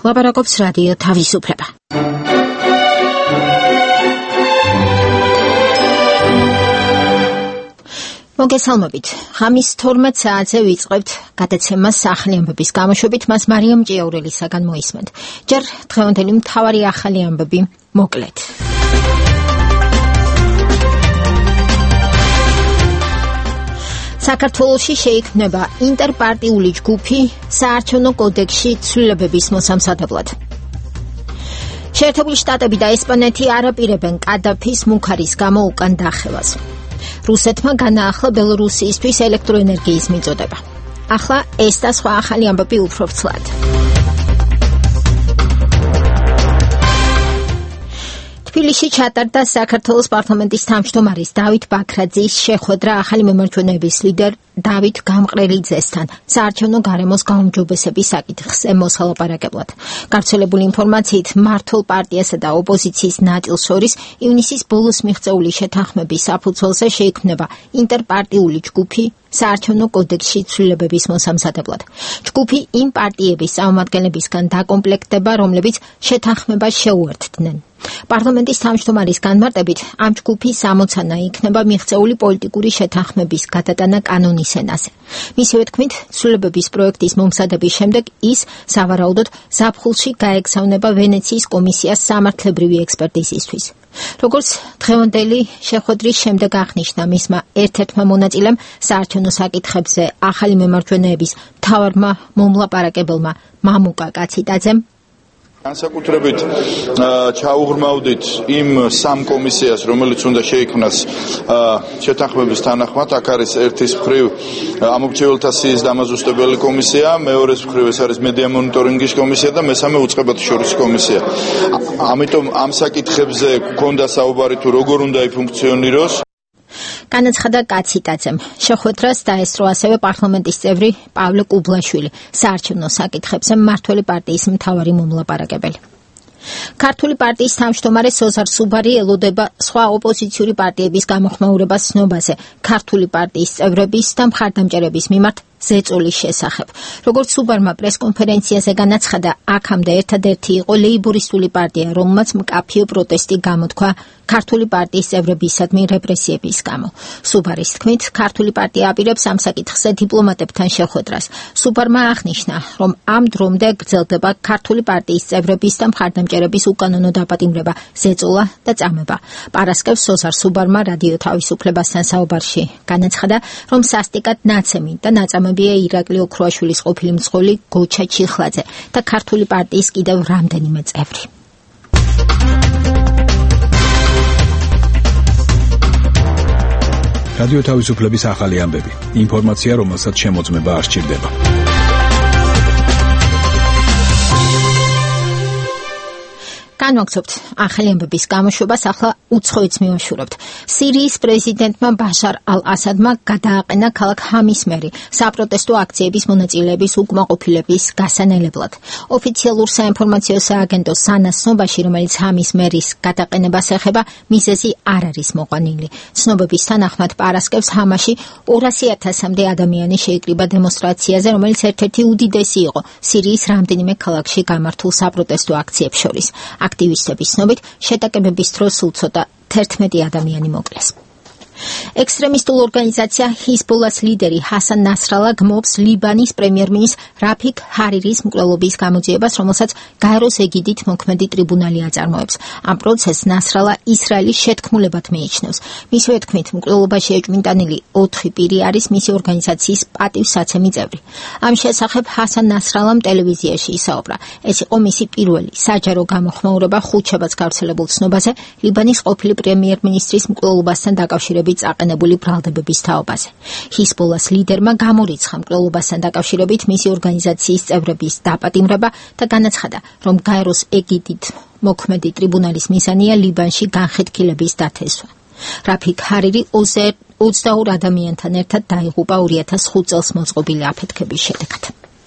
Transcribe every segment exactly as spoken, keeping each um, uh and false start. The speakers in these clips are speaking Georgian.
ლაპარაკობს რადიო თავისუფლება. მოგესალმებით. ხამის თორმეტ საათზე ვიწყებთ გადაცემას ახალი ამბების გამოშვებით, მას მარიამ ჭიაურელისაგან მოისმენთ. ჯერ დღევანდელი მთავარი ახალი ამბები მოკლედ. საქართველოში შეიქმნება ინტერპარტიული ჯგუფი საარჩევნო კოდექსში ცვლილებების მოსამზადებლად. შეერთებული შტატები და ესპანეთი არაპირებენ კადაფის მუქარის გამო უკან დახევას. რუსეთმა განაახლა ბელორუსიისთვის ელექტროენერგიის მიწოდება. ახლა ეს და სხვა ახალი ამბები უფრო ვრცლად. თბილისში ჩატარდა საქართველოს პარლამენტის თავმჯდომარის დავით ბაქრაძის შეხვედრა ახალი მემარჯვენეების ლიდერ დავით გამყრელიძესთან საარჩევნო გარემოს გაუმჯობესების საკითხზე მოსალაპარაკებლად. გავრცელებული ინფორმაციით მმართველ პარტიასა და ოპოზიციის ნაწილს შორის ივნისის ბოლოს მიღწეული შეთანხმების საფუძველზე შეიქმნება ინტერპარტიული ჯგუფი საარჩევნო კოდექსში ცვლილებების მოსამზადებლად. ჯგუფი იმ პარტიების წარმომადგენლებისგან დაკომპლექტდება, რომლებიც შეთანხმებას შეუერთდნენ. პარლამენტის თავმჯდომარის განმარტებით, ამ ჯგუფის ამოცანა იქნება მიღწეული პოლიტიკური შეთანხმების გადატანა კანონის ენაზე. მისივე თქმით, ცვლილებების პროექტის მომზადების შემდეგ ის სავარაუდოდ ზაფხულში გაეგზავნება ვენეციის კომისიას სამართლებრივი ექსპერტიზისთვის. როგორც დღევანდელი შეხვედრის შემდეგ აღნიშნა მისმა ერთ-ერთმა მონაწილემ საარჩევნო საკითხებზე ახალი მემარჯვენეების მთავარმა მომლაპარაკებელმა მამუკა კაციტაძემ განსაკუთრებით ჩაუღრმავდით იმ სამ კომისიას, რომელიც უნდა შეიქმნას შეთანხმების თანახმად. აქ არის ერთის მხრივ ამორჩეველთა სიის დამაზუსტებელი კომისია, მეორეს მხრივ ეს არის მედია მონიტორინგის კომისია და მესამე უწყებათა შორისი კომისია. ამიტომ ამ საკითხებზე გქონდა საუბარი თუ როგორ უნდა იფუნქციონიროს. განაცხადა კაციტაძემ. შეხვედრას დაესწრო ასევე პარლამენტის წევრი პავლე კუბლაშვილი, საარჩევნო საკითხებზე მმართველი პარტიის მთავარი მომლაპარაკებელი. ქართული პარტიის თავმჯდომარე სოზარ სუბარი ელოდება სხვა ოპოზიციური პარტიების გამოხმაურებას ცნობაზე ქართული პარტიის წევრების და მხარდამჭერების მიმართ ზეწოლის შესახებ. როგორც სუბარმა პრესკონფერენციაზე განაცხადა, აქამდე ერთადერთი იყო ლეიბორისტული პარტია, რომელმაც მკაფიო პროტესტი გამოთქვა ქართული პარტიის წევრებისადმი რეპრესიების გამო. სუბარის თქმით, ქართული პარტია აპირებს ამ საკითხზე დიპლომატებთან შეხვედრას. სუბარმა აღნიშნა, რომ ამ დრომდე გრძელდება ქართული პარტიის წევრების და მხარდამჭერების უკანონო დაპატიმრება, ზეწოლა და წამება. პარასკევს სოზარ სუბარმა რადიო თავისუფლებასთან საუბარში განაცხადა, რომ სასტიკად ნაცემი და ნაწამებია ირაკლი ოქროაშვილის ყოფილი მძღოლი გოჩა ჩიხლაძე და ქართული პარტიის კიდევ რამდენიმე წევრი. რადიო თავისუფლების ახალი ამბები. ინფორმაცია, რომელსაც შემოწმება არ სჭირდება. განვაგრძობთ ახალი ამბების გამოშვებას, ახლა უცხოეთს მივაშურებთ. სირიის პრეზიდენტმა ბაშარ ალ-ასადმა გადააყენა ქალაქ ჰამის მერი საპროტესტო აქციების მონაწილეების უკმაყოფილების გასანელებლად. ოფიციალურ საინფორმაციო სააგენტო სანას ცნობაში, რომელიც ჰამის მერის გადაყენებას ეხება, მიზეზი არ არის მოყვანილი. ცნობების თანახმად პარასკევს ჰამაში ორასი ათასამდე ადამიანი შეიკრიბა დემონსტრაციაზე, რომელიც ერთ-ერთი უდიდესი იყო სირიის რამდენიმე ქალაქში გამართულ საპროტესტო აქციებს შორის. აქტივისტების ცნობით, შეტაკებების დროს სულ ცოტა თერთმეტი ადამიანი მოკლეს. ექსტრემისტულ ორგანიზაცია ჰიზბოლას ლიდერი ჰასან ნასრალა გმობს ლიბანის პრემიერ-მინისტრ რაფიქ ჰარირის მკვლელობის გამოძიებას, რომელსაც გაეროს ეგიდით მოქმედი ტრიბუნალი აწარმოებს. ამ პროცესს ნასრალა ისრაელის შეთქმულებად მიიჩნევს. მისივე თქმით, მკვლელობაში ეჭვმიტანილი ოთხი პირი არის მისი ორგანიზაციის პატივსაცემი წევრი. ამ შესახებ ჰასან ნასრალამ ტელევიზიაში ისაუბრა. ეს იყო მისი პირველი საჯარო გამოხმაურება ხუთშაბათს გავრცელებულ ცნობაზე ლიბანის ყოფილი პრემიერ-მინისტრის მკვლელობასთან დაკავშირებით აყენებული ბრალდებების თაობაზე. ჰიზბოლას ლიდერმა გამორიცხა მკვლელობასთან დაკავშირებით მისი ორგანიზაციის წევრების დაპატიმრება და განაცხადა, რომ გაეროს ეგიდით მოქმედი ტრიბუნალის მიზანია ლიბანში განხეთქილების დათესვა. რაფიქ ჰარირი ოცდაორ ადამიანთან ერთად დაიღუპა ორი ათას ხუთ წელს მოწყობილი აფეთქების შედეგად.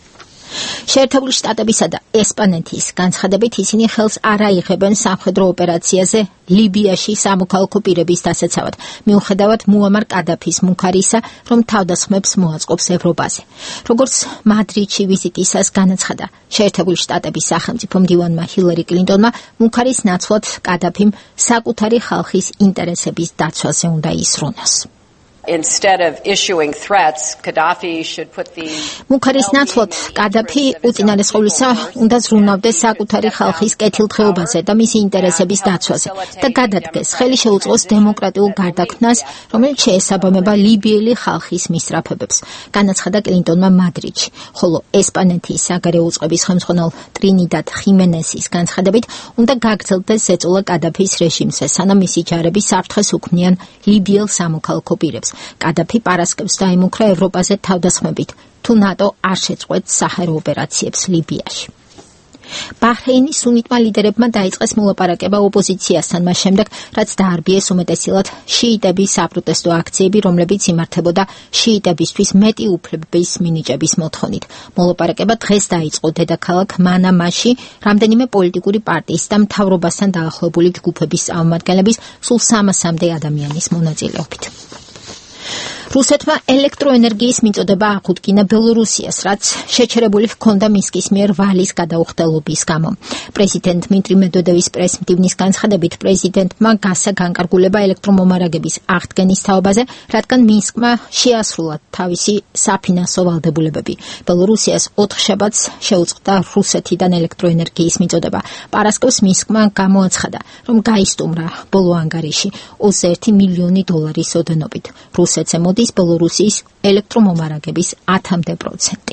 შეერთებული შტატებისა და ესპანეთის განცხადებით ისინი ხელს არ აიღებენ სამხედრო ოპერაციაზე ლიბიაში სამოქალაქო პირების დასაცავად, მიუხედავად მუამარ კადაფის მუქარისა, რომ თავდასხმებს მოაწყობს ევროპაზე. როგორც მადრიდში ვიზიტისას განაცხადა შეერთებული შტატების სახელმწიფო მდივანმა ჰილარი კლინტონმა, მუქარის ნაცვლად კადაფიმ საკუთარი ხალხის ინტერესების დაცვაზე უნდა ისრუნოს. Instead of issuing threats, Gaddafi should put the მუქარის ნაცვლად კადაფი უწინარესყოლისა უნდა ზრუნავდეს საკუთარი ხალხის კეთილდღეობაზე და მისი ინტერესების დაცვაზე და გადადგეს ხელი შეუწყოს დემოკრატიულ გარდაქმნას, რომელიც შეესაბამება ლიბიელი ხალხის მისწრაფებებს, განაცხადა კლინტონმა მადრიდში, ხოლო ესპანეთის საგარეო უწყების ხელმძღვანელ ტრინიდად ხიმენესის განცხადებით უნდა გაგრძელდეს ზეწოლა კადაფის რეჟიმზე, სანამ მისი ჯარები საფრთხეს უქმნიან ლიბიელ სამოქალაქო პირებს. კადაფი პარასკევს დაემუქრა ევროპაზე თავდასხმებით, თუ ნატო არ შეწყვეტს საჰაერო ოპერაციებს ლიბიაში. ბაჰრეინის სუნიტმა ლიდერებმა დაიწყეს მოლაპარაკება ოპოზიციასთან მას შემდეგ, რაც დაარბიეს უმეტესილად შიიტების საპროტესტო აქციები, რომლებიც იმართებოდა შიიტებისთვის მეტი უფლებების მინიჭების მოთხოვნით. მოლაპარაკება დღეს დაიწყო დედაქალაქ მანამაში, რამდენიმე პოლიტიკური პარტიის და მთავრობასთან დაახლოებული ჯგუფების წარმომადგენლების სულ სამასამდე ადამიანის მონაწილეობით. რუსეთმა ელექტროენერგიის მიწოდება აღუდგინა ბელორუსიას, რაც შეჩერებული ჰქონდა მისკის მიერ ვალის გადაუხდელობის გამო. პრეზიდენტ დმიტრი მედვედევის პრესმდივნის განცხადებით, პრეზიდენტმა გასცა განკარგულება ელექტრომომარაგების აღდგენის თაობაზე, რადგან მინსკმა შეასრულა თავისი საფინანსო ვალდებულებები. ბელორუსიას ოთხშაბათს შეუწყდა რუსეთიდან ელექტროენერგიის მიწოდება. პარასკევს მინსკმა გამოაცხადა, რომ გაისტუმრა ბოლო ანგარიში ოცდაერთი მილიონი დოლარის ოდენობით. რუსეთს ემოდის ბელორუსიის ელექტრომომარაგების ათამდე პროცენტი.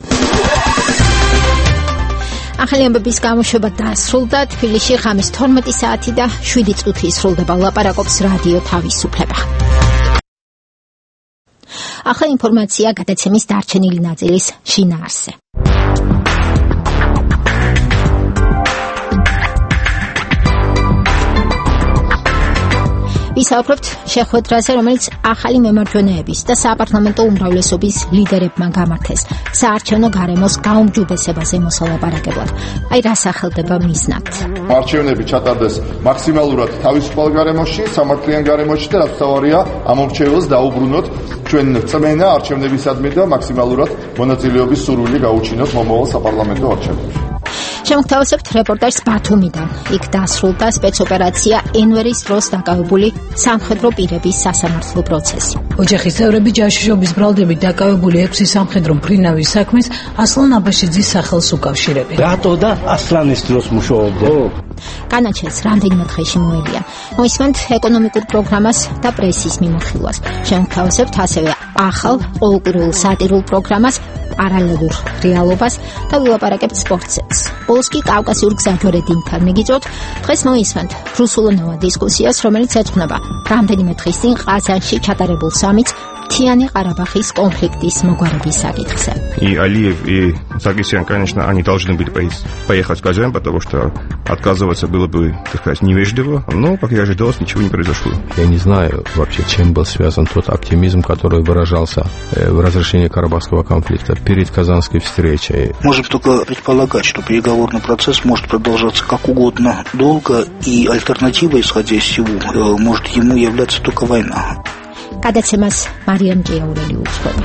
ახალი ამბების გამოშვება დასრულდა. თბილისში ღამის თორმეტი საათი და შვიდი წუთი სრულდება. ლაპარაკობს რადიო თავისუფლება. ახალი ინფორმაცია გადაცემის დარჩენილი ნაწილის შინაარსზე. ვისაუბრებთ შეხვედრაზე, რომელიც ახალი მემარჯვენეების და საპარლამენტო უმრავლესობის ლიდერებმა გამართეს საარჩევნო გარემოს გაუმჯობესებაზე მოსალაპარაკებლად. აი რა სახელდება მიზნად. არჩევნები ჩატარდეს მაქსიმალურად თავისუფალ გარემოში, სამართლიან გარემოში და რაც თავარია, ამ მომრჩეველს დაუბრუნოთ ჩვენ წმენა არჩევნებისადმი და მაქსიმალურად მონაწილეობის სურვილი გაუჩინოთ მომავალ საპარლამენტო არჩევნებში. შემოგთავაზებთ რეპორტაჟს ბათუმიდან. იქ დასრულდა სპეცოპერაცია ენვერის დროს დაკავებული სამხედრო პირების სასამართლო პროცესი. ოჯახის წევრები ჯაშუშობის ბრალდებით დაკავებული ექვსი სამხედრო მფრინავის საქმის ასლან აბაშიძის სახელს უკავშირებენ. რატო და ასლანის დროს მუშაობდა? განაჩენს რამდენიმე დღეში მოელია. მოისმენთ ეკონომიკურ პროგრამას და პრესის მიმოხილვას. შემოგთავაზებთ ასევე ახალ ყოველკვირეულ სატირულ პროგრამას, პარალელურ რეალობას და ვილაპარაკებთ სპორტსებს. ბოლოს კი კავკასიურ გზაჯვარედინთან მიგიწვევთ. დღეს მოისმენთ რუსულენოვან დისკუსიას, რომელიც ეძღვნება რამდენიმე დღის წინ ყაზანში чатарებულ саммитს Тиане Карабахის конфликтის მოგვარების საკითხზე. И Алиев, и Саркисян, конечно, они должны были поехать в Казань, потому что отказываться было бы, так сказать, невежливо, но, как и ожидалось, ничего не произошло. Я не знаю вообще, чем был связан тот оптимизм, который выражался в разрешении Карабахского конфликта перед казанской встречей. Можем только предполагать, что переговорный процесс может продолжаться как угодно долго, и альтернативой, исходя из всего, может ему являться только война. გადაცემას მარიამ ჭიაურელი უძღვება.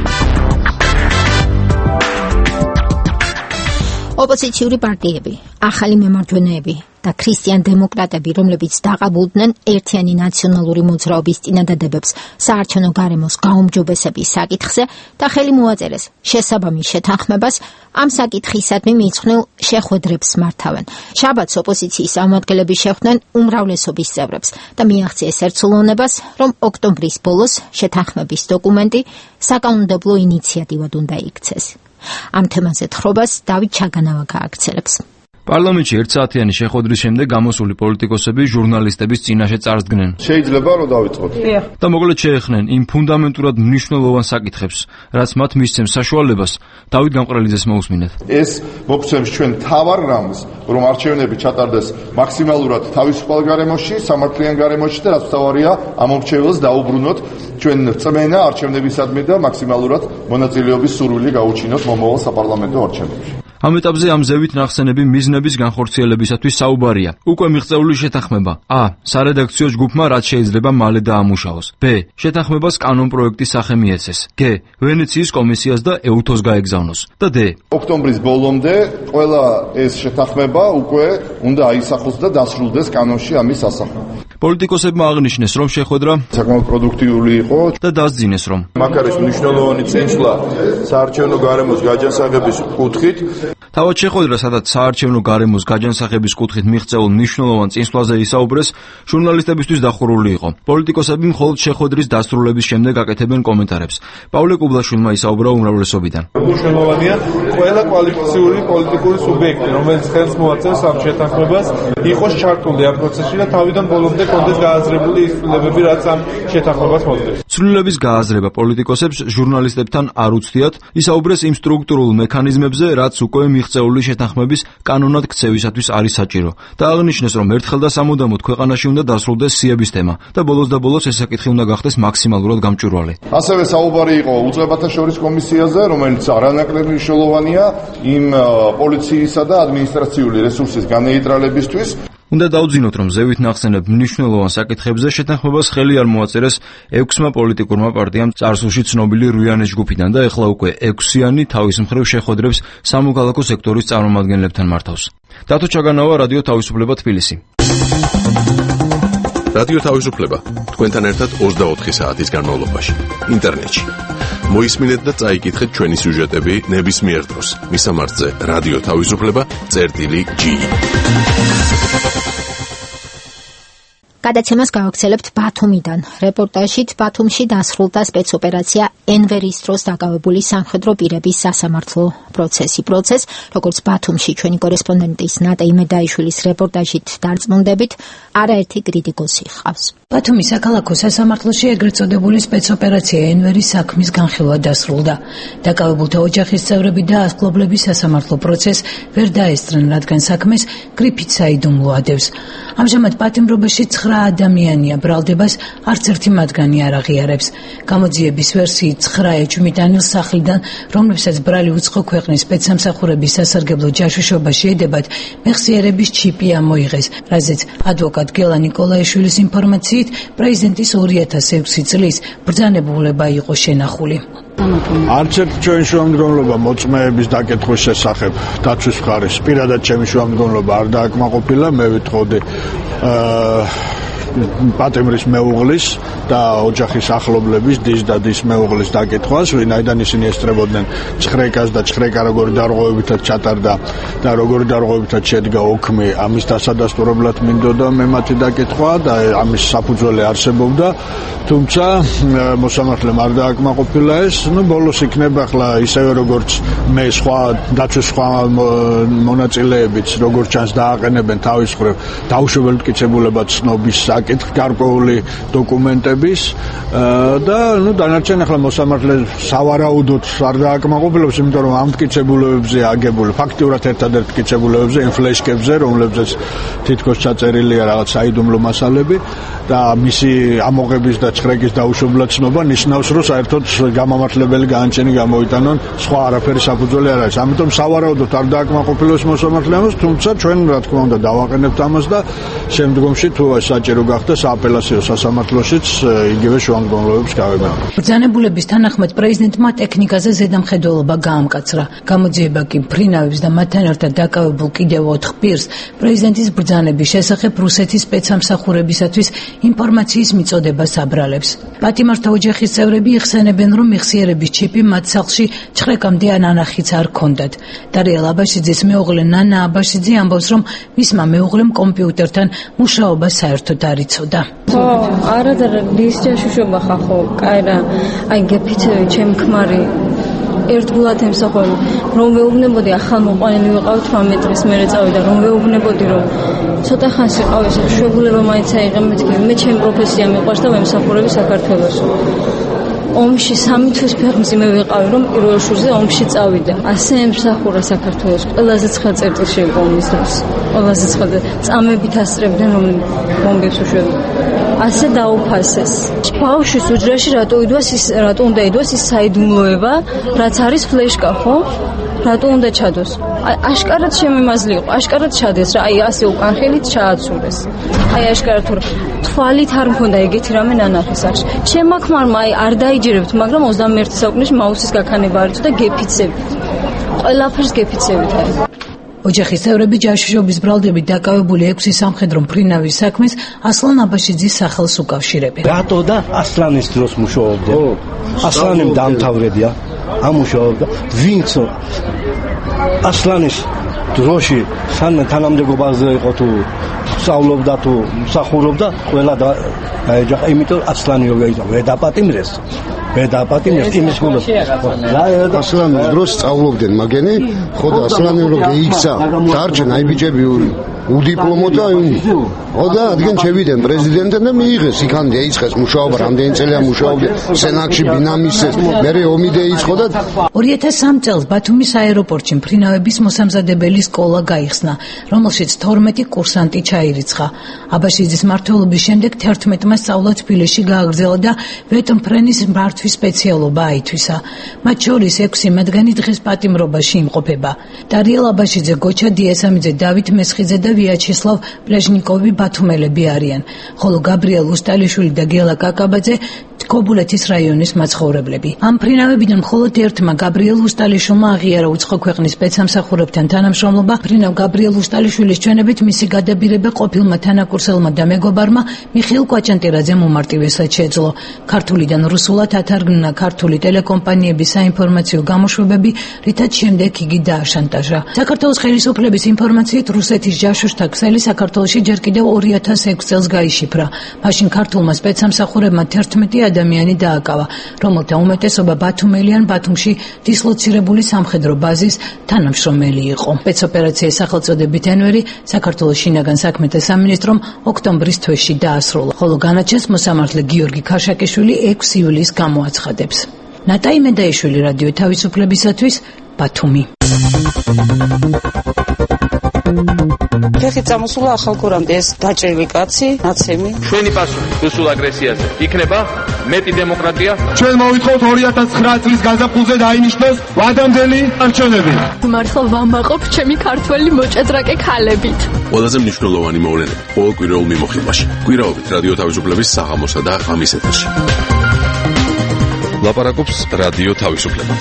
ოპოზიციური პარტიები, ახალი მემარჯვენეები და ქრისტიან დემოკრატები, რომლებიც დაყაბულდნენ ერთიანი ნაციონალური მოძრაობის წინადადებებს საარჩევნო გარემოს გაუმჯობესების საკითხზე და ხელი მოაწერეს შესაბამის შეთანხმებას, ამ საკითხისადმი მიძღვნილ შეხვედრებს მართავენ. შაბათს ოპოზიციის წარმომადგენლები შეხვდნენ უმრავლესობის წევრებს და მიაღწიეს ერთსულოვნებას, რომ ოქტომბრის ბოლოს შეთანხმების დოკუმენტი საკანონმდებლო ინიციატივად უნდა იქცეს. ამ თემაზე თხრობას დავით ჩაგანავა გააგრძელებს. პარლამენტში ერთსაათიანი შეხვედრის შემდეგ გამოსული პოლიტიკოსები ჟურნალისტების წინაშე წარსდგნენ. შეიძლება რომ დავიწყოთ. და მოკლედ შეეხნენ იმ ფუნდამენტურად მნიშვნელოვან საკითხებს, რაც მათ მისცემს საშუალებას დავით გამყრელიძეს მოусმინეთ. ეს მოგცემს ჩვენ თავარ რამს, რომ არჩევნები ჩატარდეს მაქსიმალურად თავისუფალ გარემოში, სამართლიან გარემოში და რაც თავარია, ამ მომრჩეველს დაუბრუნოთ ჩვენ წმენა არჩევნებისადმი და მაქსიმალურად მონაწილეობის სურვილი გაუჩინოთ მომავალ საპარლამენტო არჩევნებში. ამ ეტაპზე ამ ზევით ნახსენები მიზნების განხორციელებისათვის საუბარია. უკვე მიღწეული შეთანხმება: A. სარედაქციო ჯგუფმა რაც შეიძლება მალე დაამუშავოს. B. შეთანხმებას კანონპროექტის სახე მიეცეს. G. ვენეციის კომისიას და ეუთოს გაეგზავნოს. და D. ოქტომბრის ბოლომდე ყველა ეს შეთანხმება უკვე უნდა აისახოს და დასრულდეს კანონში ამის ასახვა. პოლიტიკოსებმა აღნიშნეს, რომ შეხვედრა საკმაოდ პროდუქტიული იყო და დასძინეს, რომ მაგ არის მნიშვნელოვანი წინსვლა საარჩევნო გარემოს გაჯანსაღების კუთხით. თავად შეხვედრა, სადაც საარჩევნო გარემოს გაჯანსაღების კუთხით მიღწეულ მნიშვნელოვან წინსვლაზე ისაუბრეს, ჟურნალისტებისთვის დახურული იყო. პოლიტიკოსები მხოლოდ შეხვედრის დასრულების შემდეგ აკეთებენ კომენტარებს. პავლე კუბლაშვილმა ისაუბრა უმრავლესობიდან. მნიშვნელოვანია ყველა კვალიფიციური პოლიტიკური სუბიექტი, რომელიც ხელს მოაწერს ამ შეთანხმებას, იყოს ჩართული ამ პროცესში და თავიდან ბოლომდე კონდეს გააზრებული ის ცვლილებები, რაც ამ შეთანხმებას მოძებს. ცვლილების გააზრება პოლიტიკოსებს ჟურნალისტებთან არ უცდიათ, ისაუბრეს იმ სტრუქტურულ მექანიზმებზე, რაც უკვე მიღწეული შეთანხმების კანონად ქცევისათვის არის საჭირო. და აღნიშნეს, რომ ერთხელ და სამუდამოდ ქვეყანაში უნდა დასრულდეს სიების თემა და ბოლოს და ბოლოს ეს საკითხი უნდა გახდეს მაქსიმალურად გამჭვირვალე. ასევე საუბარი იყო უწყებათა შორის კომისიაზე, რომელიც არანაკლები მნიშვნელოვანია იმ პოლიციისა და ადმინისტრაციული რესურსის განეიტრალებისთვის. უნდა დავძინოთ, რომ ზევით ნახსენებ მნიშვნელოვან საკითხებზე შეთანხმებას ხელი არ მოაწერეს ექვსმა პოლიტიკურმა პარტიამ წარსულში ცნობილი რუიანეს ჯგუფიდან და ეხლა უკვე ექვსიანი თავის მხრივ შეხვედრებს სამოქალაქო სექტორის წარმომადგენლებთან მართავს. დათო ჩაგანავა, რადიო თავისუფლება, თბილისი. რადიო თავისუფლება თქვენთან ერთად ოცდაოთხი საათის განმავლობაში ინტერნეტში. მოისმინეთ და წაიკითხეთ ჩვენი სიუჟეტები ნებისმიერ დროს. მისამართზე რადიო თავისუფლება წერტილი ჯი. გადაცემას გავაგრძელებთ ბათუმიდან. რეპორტაჟით ბათუმში დასრულდა სპეცოპერაცია ენვერის დროს დაკავებული სამხედრო პირების სასამართლო პროცესი. პროცესს, როგორც ბათუმში ჩვენი კორესპონდენტის ნატა იმედაიშვილის რეპორტაჟით დარწმუნდებით, არაერთი კრიტიკოსი ჰყავს. ბათუმის საქალაქო სასამართლოში ეგრეთ წოდებული სპეცოპერაცია ენვერის საქმის განხილვა დასრულდა. დაკავებულთა ოჯახის წევრები და ასპლობლების სასამართლო პროცესს ვერ დაესწრნენ, რადგან საქმეს გრიფით საიდუმლო ადევს. ამჟამად პატიმრობაში ცხრა ადამიანია ბრალდებას, არც ერთი მათგანი არ აღიარებს. გამოძიების ვერსიით ცხრა ეჭვმიტანილს სახლიდან, რომლებსაც ბრალი უცხო ქვეყნის სპეცსამსახურების სასარგებლო ჯაშუშობაში ედებათ, მეხსიერების ჩიპი ამოიღეს, რაზეც ადვოკატ გელა ნიკოლაიშვილის ინფორმაციით პრეზიდენტის ორი ათას ექვსი წლის ბრძანებულება იყო შენახული. არც ერთ ჩვენი შუამდგომლობა მოწმეების დაკითხვის შესახებ დაცვის მხარეს პირადად ჩემი შუამდგომლობა არ დააკმაყოფილა. მე ვიტყოდი პატიმრის მეუღლის და ოჯახის ახლობლების დის და დის მეუღლის დაკითხვას, ვინაიდან ისინი ესწრებოდნენ ჭხრეკას და ჭხრეკა როგორი დარღვევებითაც ჩატარდა და როგორი დარღვევებითაც შედგა ოქმი, ამის დასადასტურებლად მინდოდა მე მათი დაკითხვა და ამის საფუძველი არსებობდა, თუმცა მოსამართლემ არ დააკმაყოფილა ეს. ნუ ბოლოს იქნება ახლა ისევე როგორც მე სხვა დაცვის სხვა მონაწილეებიც როგორც ჩანს დააყენებენ თავის მხრივ დაუშვებელ მტკიცებულებად ცნობის საკითხ გარკვეული დოკუმენტების და ნუ დანარჩენ ახლა მოსამართლე სავარაუდოდ არ დააკმაყოფილებს, იმიტომ რომ ამ მტკიცებულებებზე აგებული ფაქტიურად ერთადერთ მტკიცებულებებზე, იმ ფლეშკებზე, რომლებზეც თითქოს ჩაწერილია რაღაც საიდუმლო მასალები და მისი ამოღების და ჭხრეკის დაუშვებლად ცნობა ნიშნავს, რომ საერთოდ გამამართლებელი განაჩენი გამოიტანონ, სხვა არაფერი საფუძველი არ არის. ამიტომ სავარაუდოდ არ დააკმაყოფილებს მოსამართლე ამას, თუმცა ჩვენ რა თქმა უნდა დავაყენებთ ამას და შემდგომში თუ საჭირო გახდა სააპელაციო სასამართლოშიც იგივე შუამდგომლობებს გავებავთ. ბრძანებულების თანახმად პრეზიდენტმა ტექნიკაზე ზედამხედველობა გაამკაცრა. გამოძიება კი ფრინავებს და მათთან ერთად დაკავებულ კიდევ ოთხ პირს პრეზიდენტის ბრძანების შესახებ რუსეთის სპეცსამსახურებისათვის ინფორმაციის მიწოდებას აბრალებს. პატიმართა ოჯახის წევრები იხსენებენ, რომ მეხსიერების ჩიპი მათ სახლში ჭხრეკამდე ანანახიც არ ჰქონდათ. დარიელ აბაშიძის მეუღლე ნანა აბაშიძე ამბობს, რომ მისმა მეუღლემ კომპიუტერთან მუშაობა საერთოდ არ იცოდა. ხო, არა და რის ჯაშუშობა ხახო, კაი რა, აი გეფიცევი ჩემი ქმარი ერთგულად ემსახურე, რომ ვეუბნებოდი ახალ მოყვანილი ვიყავ თვრამეტ წლის მერე წავიდა, რომ ვეუბნებოდი, რომ ცოტა ხანს იყავ ეს მშობლება მაინც აიღე მეთქი, მე ჩემი პროფესია მიყვარს და ვემსახურები საქართველოს. ომში სამი თვის ფეხმძიმე ვიყავი, რომ პირველ შურზე ომში წავიდა. ასე ემსახურა საქართველოს. ყველაზე ცხელ წერტილში იყო ომის დროს. ყველაზე ცხელ წამებით ასწრებდნენ, რომ ბომბებს უშვებდნენ. ასე დაუფასეს. ბავშვის უჯრაში რატო იდვას ის, რატო უნდა იდვას ის საიდუმლოება, რაც არის ფლეშკა, ხო? რატო უნდა ჩადოს? აშკარად შემიმაზლი იყო, აშკარად ჩადეს რა, აი ასე უკან ხელით ჩააცურეს. აი აშკარად თუ თვალით არ მქონდა ეგეთი რამე ნანახის აქ. ჩემმა ქმარმა აი არ დაიჯერებთ, მაგრამ ოცდამეერთე საუკუნეში მაუსის გაქანება არ იცოდა გეფიცებით. ყველაფერს გეფიცებით აი. ოჯახის წევრები ჯაშუშობის ბრალდებით დაკავებული ექვსი სამხედრო მფრინავის საქმეს ასლან აბაშიძის სახელს უკავშირებენ. რატო და ასლანის დროს მუშაობდა? ასლანი დამთავრებია, ამუშაობდა. ვინც ასლანის დროში თანამდებობაზე იყო თუ სწავლობდა თუ მსახურობდა, ყველა დაეჯახა, იმიტომ ასლანიო გაიწვა. ვედაპატიმრეს. ვედაპატიმრეს იმის გულով. ასლანის დროს სწავლობდნენ, მაგენი ხო და ასლანი რო გაიქცა, დარჩენ აი ბიჭები უდიპლომო და ხო და ადგენ შევიდნენ პრეზიდენტთან და მიიღეს იქან დაიწყეს მუშაობა, რამდენი წელია მუშაობდა სენაკში ბინამისეს, მერე ომი დაიწყო და ორი ათას სამი წელს ბათუმის აეროპორტში მფრინავების მოსამზადებელი სკოლა გაიხსნა, რომელშიც თორმეტი კურსანტი ჩაირიცხა. აბაშიძის მმართველობის შემდეგ თერთმეტმა სწავლა თბილისში გააგრძელა და ვეტმფრენის მართვის სპეციალობა აითვისა. მათ შორის ექვსი მათგანი დღეს პატიმრობაში იმყოფება. დარიელ აბაშიძე, გოჩა დიასამიძე, დავით მესხიძე და ვიაჩესლავ პლეჟნიკოვი ბათუმელები არიან, ხოლო გაბრიელ უსტალიშვილი და გელა კაკაბაძე ქობულეთის რაიონის მაცხოვრებლები. ამ მფრინავებიდან მხოლოდ ერთმა გაბრიელ უსტალიშვილმა აღიარა უცხო ქვეყნის სპეცსამსახურებთან თანამშრომლობა. მფრინავ გაბრიელ უსტალიშვილის ჩვენებით მისი გადაბირება ყოფილმა თანაკურსელმა და მეგობარმა მიხეილ კვაჭანტირაძემ უმარტივესად შეძლო. ქართულიდან რუსულად ათარგმნა ქართული ტელეკომპანიების საინფორმაციო გამოშვებები, რითაც შემდეგ იგი დააშანტაჟა. საქართველოს ხელისუფლების ინფორმაციით რუსეთის ჯაშუშთა ქსელი საქართველოში ჯერ კიდევ ორი ათას ექვსი წელს გაიშიფრა. მაშინ ქართულმა სპეცსამსახურებმა თერთმეტი ადამიანი დააკავა, რომელთა უმეტესობა ბათუმელი ან ბათუმში დისლოცირებული სამხედრო ბაზის თანამშრომელი იყო. სპეცოპერაციის სახელწოდებით ენვერი საქართველოს შინაგან საქმეთა სამინისტრომ ოქტომბრის თვეში დაასრულა, ხოლო განაჩენს მოსამართლე გიორგი ქაშაკიშვილი ექვსი ივლისს გამოაცხადებს. ნატაი მედაიშვილი, რადიო თავისუფლებისათვის, ბათუმი. ფეხით წამოსულა ახალგურამდე ეს დაჭრილი კაცი, ნაცემი. ჩვენი პასუხი რუსულ აგრესიაზე იქნება მეტი დემოკრატია. ჩვენ მოვითხოვთ ორი ათას ცხრა წლის გაზაფხულზე დაინიშნოს ვადამდელი არჩევნები. მართლა ვამაყობ ჩემი ქართველი მოჭადრაკე ქალებით. ყველაზე მნიშვნელოვანი მოვლენები ყოველ კვირაულ მიმოხილვაში. კვირაობით რადიო თავისუფლების საღამოსა და ღამის ეთერში. ლაპარაკობს რადიო თავისუფლება.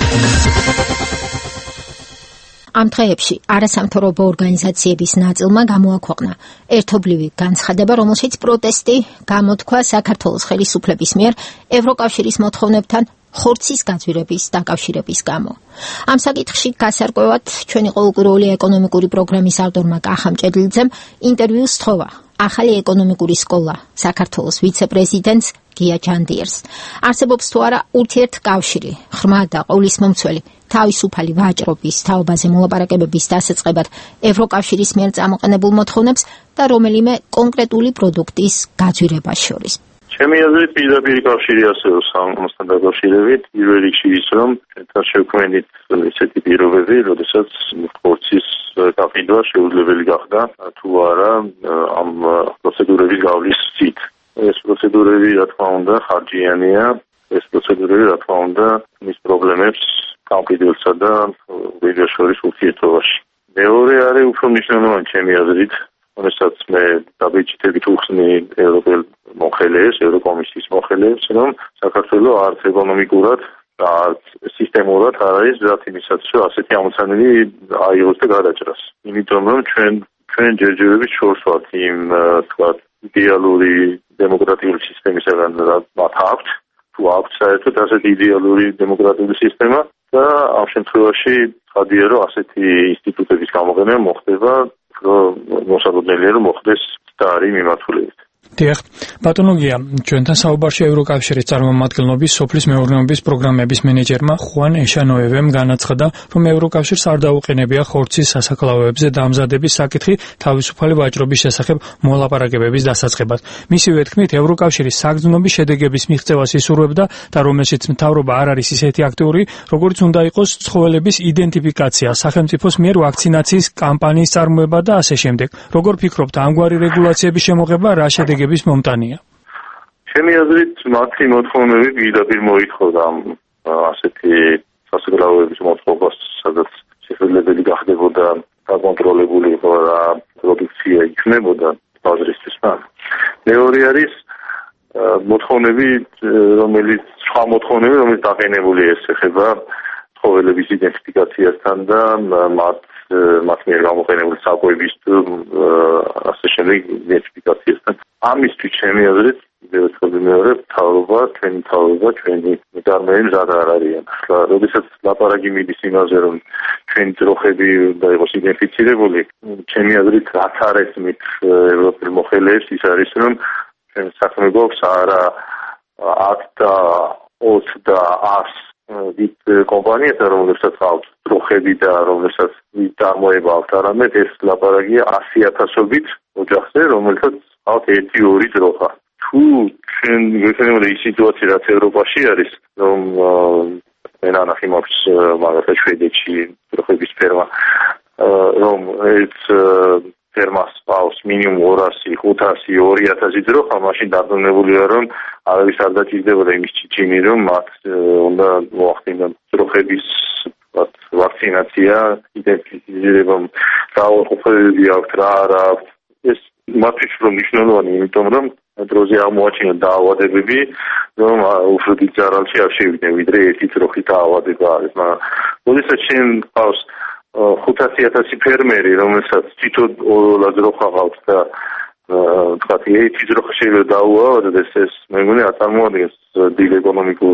ამ დღეებში არასამთავრობო ორგანიზაციების ნაწილმა გამოაქვეყნა ერთობლივი განცხადება, რომელშიც პროტესტი გამოთქვა საქართველოს ხელისუფლების მიერ ევროკავშირის მოთხოვნებთან ხორცის გაძვირების დაკავშირების გამო. ამ საკითხში გასარკვევად ჩვენი ყოველკვირეული ეკონომიკური პროგრამის ავტორმა კახა მჭედლიძემ ინტერვიუს სთხოვა ახალი ეკონომიკური სკოლა საქართველოს ვიცე-პრეზიდენტს გია ჯანდიერს. არსებობს თუ არა ურთიერთკავშირი, ღრმა და ყოვლისმომცველი თავისუფალი ვაჭრობის თაობაზე მოლაპარაკებების დასაწყებად ევროკავშირის მიერ წამოყენებულ მოთხოვნებს და რომელიმე კონკრეტული პროდუქტის გაძვირებას შორის. ჩემი აზრით პირდაპირ კავშირი არსებობს ამასთან დაკავშირებით, პირველ რიგში ის, რომ ჩვენთან შევქმნით ესეთი პირობები, როდესაც ხორცის გაყიდვა შეუძლებელი გახდა, თუ არა ამ პროცედურების გავლის გზით. ეს პროცედურები, რა თქმა უნდა, ხარჯიანია, ეს პროცედურები, რა თქმა უნდა, მის პრობლემებს გამყიდველსა და ვიღას შორის ურთიერთობაში. მეორე არის უფრო მნიშვნელოვანი ჩემი აზრით, როდესაც მე დაბეჭდებით უხსნი ევროპელ მოხელეებს, ევროკომისიის მოხელეებს, რომ საქართველოს არც ეკონომიკურად და არც სისტემურად არ არის ზრდ იმისაც, რომ ასეთი ამოცანები აიღოს და გადაჭრას. იმიტომ რომ ჩვენ ჩვენ ჯერჯერობით შორს ვართ იმ თქვა იდეალური დემოკრატიული სისტემისგან, რაც მათ აქვთ, თუ აქვთ საერთოდ ასეთი იდეალური დემოკრატიული სისტემა და ამ შემთხვევაში ცხადია, რომ ასეთი ინსტიტუტების გამოყენება მოხდება, რომ მოსაბუთნელია, რომ მოხდეს სტარი მიმართულებით. დიახ, ბატონო გია, ჩვენთან საუბარში ევროკავშირის წარმომადგენლობის სოფლის მეურნეობის პროგრამების მენეჯერმა ხუან ეშანოევემ განაცხადა, რომ ევროკავშირს არ დაუყენებია ხორცის სასაკლაოებზე დამზადების საკითხი თავისუფალი ვაჭრობის შესახებ მოლაპარაკებების დასაწყებად. მისივე თქმით, ევროკავშირის საგრძნობი შედეგების მიღწევას ისურვებდა და რომელშიც მთავრობა არ არის ისეთი აქტიური, როგორც უნდა იყოს ცხოველების იდენტიფიკაცია, სახელმწიფოს მიერ ვაქცინაციის კამპანიის წარმოება და ასე შემდეგ. როგორ ფიქრობთ, ამგვარი რეგულაციების შემოღება რა შედეგები მომტანია? ჩემი აზრით, მათი მოთხოვნები პირდაპირ მოითხოვდა ასეთი სასაკლაოების მოწყობას, სადაც შესაძლებელი გახდებოდა იქნებოდა დაკონტროლებული იყო რა პროდუქცია იქნებოდა ბაზრისთვის. მეორე არის მოთხოვნები, რომელიც სხვა მოთხოვნები, რომელიც დაყენებული ეხება ცხოველების იდენტიფიკაციასთან და მათ მათ მიერ გამოყენებული საკვების თუ ასე შემდეგ იდენტიფიკაციასთან. ამისთვის ჩემი აზრით მეორე თავრობა, ჩვენი თავრობა, ჩვენი მდგომარეები მზად არ არიან. ახლა როდესაც ლაპარაკი მიდის იმაზე, რომ ჩვენი ძროხები უნდა იყოს იდენტიფიცირებული, ჩემი აზრით რაც არ ესმით ევროპელ მოხელეებს ის არის, რომ ჩვენ საქმე გვაქვს არა ათ და ოცი და ას დიდ კომპანიებთან, რომლებსაც აქვს ძროხები და რომლებსაც წარმოება აქვს, არამედ ეს ლაპარაკია ასი ათასობით ოჯახზე, რომელსაც აქვს ერთი ორი ძროხა. თუ ჩვენ გვექნება ის სიტუაცია, რაც ევროპაში არის, რომ მე ნახე მაქვს მაგალითად შვედეთში ძროხების ფერმა, რომ ეს ფერმას ყავს მინიმუმ ორასი, ხუთასი, ორი ათასი ძროხა, მაშინ დაბრუნებულია, რომ არავის არ დაჭირდებოდა იმის ჭიჭინი, რომ მათ უნდა მოახდინონ ძროხების ვაქცინაცია, იდენტიფიცირება, დაუყოფები აქვს, რა არა აქვს. ეს მათთვის რომ მნიშვნელოვანი, იმიტომ რომ დროზე აღმოაჩინა დაავადებები, რომ უფრო დიდ ზარალში არ შევიდნენ, ვიდრე ერთი ძროხის დაავადება არის. მაგრამ როდესაც შენ ყავს ხუთასი ათასი ფერმერი, რომელსაც თვითონ ორ ძროხა ყავს და თქვა ერთი ძროხა შეიძლება დაუავადდეს, ეს მე მგონი არ წარმოადგენს დიდ ეკონომიკურ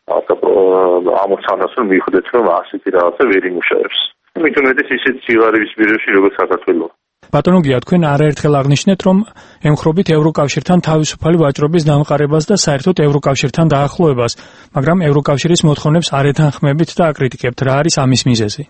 ამოცანას, რომ მიხვდეთ, რომ ასეთი რაღაცა ვერ იმუშავებს. მით უმეტეს ისეთი სიღარიბის პირებში, როგორც საქართველოს. ბატონო გია, თქვენ არაერთხელ აღნიშნეთ, რომ ემხრობით ევროკავშირთან თავისუფალი ვაჭრობის დამყარებას და საერთოდ ევროკავშირთან დაახლოებას, მაგრამ ევროკავშირის მოთხოვნებს არ ეთანხმებით და აკრიტიკებთ. რა არის ამის მიზეზი?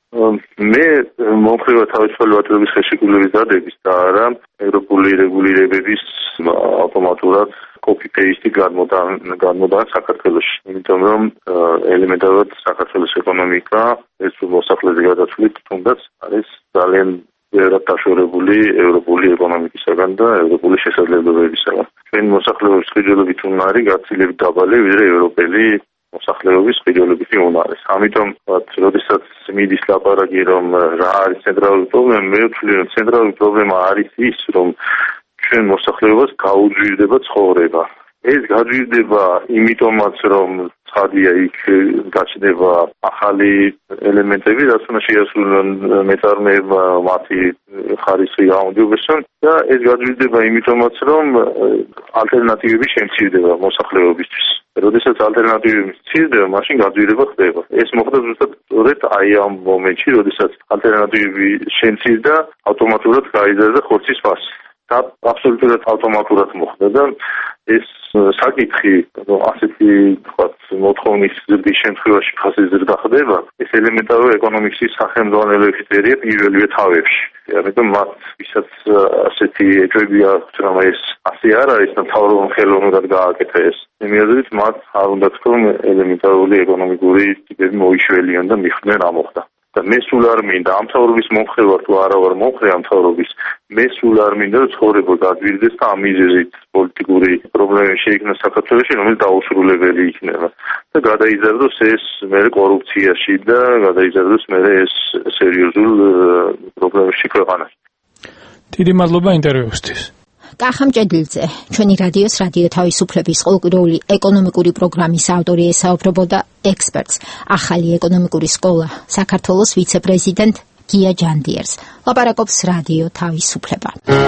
მე მომხრევა თავისუფალი ვაჭრობის ხელშეკრულების დადების და არა ევროპული რეგულირებების ავტომატურად copy-paste გადმოდან საქართველოში. იმიტომ რომ ელემენტარულად საქართველოს ეკონომიკა ეს მოსახლეობის გადაცვლით თუნდაც არის ძალიან ბევრად დაშორებული ევროპული ეკონომიკისაგან და ევროპული შესაძლებლობებისაგან. ჩვენი მოსახლეობის სყიდველობით უნარი გაცილებით დაბალი, ვიდრე ევროპელი მოსახლეობის სყიდველობითი უნარი. ამიტომ, როდესაც მიდის ლაპარაკი, რომ რა არის ცენტრალური პრობლემა, მე ვთვლი, რომ ცენტრალური პრობლემა არის ის, რომ ჩვენ მოსახლეობას გაუძვირდება ცხოვრება. ეს გაძვირდება იმიტომაც, რომ ცხადია იქ გაჩნდება ახალი ელემენტები, რაც უნდა შეასრულონ მეწარმეებმა მათი ხარისხი გაუმჯობესონ და ეს გაძვირდება იმიტომაც, რომ ალტერნატივები შემცირდება მოსახლეობისთვის. როდესაც ალტერნატივები მცირდება, მაშინ გაძვირება ხდება. ეს მოხდა ზუსტად სწორედ აი ამ მომენტში, როდესაც ალტერნატივები შემცირდა, ავტომატურად გაიზარდა ხორცის ფასი. და აბსოლუტურად ავტომატურად მოხდა და ეს საკითხი, რომ ასეთი თქვათ მოთხოვნის ზრდის შემთხვევაში ფასის ზრდა ხდება, ეს ელემენტარული ეკონომიკის სახელმძღვანელო კრიტერიაა პირველივე თავებში. ამიტომ მათ ვისაც ასეთი ეჭვები აქვთ, რომ ეს ასე არ არის და მთავრობამ ხელოვნურად გააკეთა ეს. მე აზრით, მათ არ უნდა თქონ ელემენტარული ეკონომიკური ტიპები მოიშველიონ და მიხვდნენ რა მოხდა. და მე სულ არ მინდა ამ თავრობის მომხრე ვარ თუ არა ვარ მომხრე ამ თავრობის, მე სულ არ მინდა რომ ცხოვრება გადვირდეს და ამ მიზეზით პოლიტიკური პრობლემები შეიქმნას საქართველოში, რომელიც დაუსრულებელი იქნება და გადაიზარდოს ეს მე კორუფციაში და გადაიზარდოს მე ეს სერიოზულ პრობლემებში ქვეყანაში. დიდი მადლობა ინტერვიუსთვის. კახა მჭედლიძე, ჩვენი რადიოს რადიო თავისუფლების ყოველკვირეული ეკონომიკური პროგრამის ავტორი ესაუბრებოდა ექსპერტს, ახალი ეკონომიკური სკოლა, საქართველოს ვიცე-პრეზიდენტ გია ჯანდიერს. ლაპარაკობს რადიო თავისუფლება.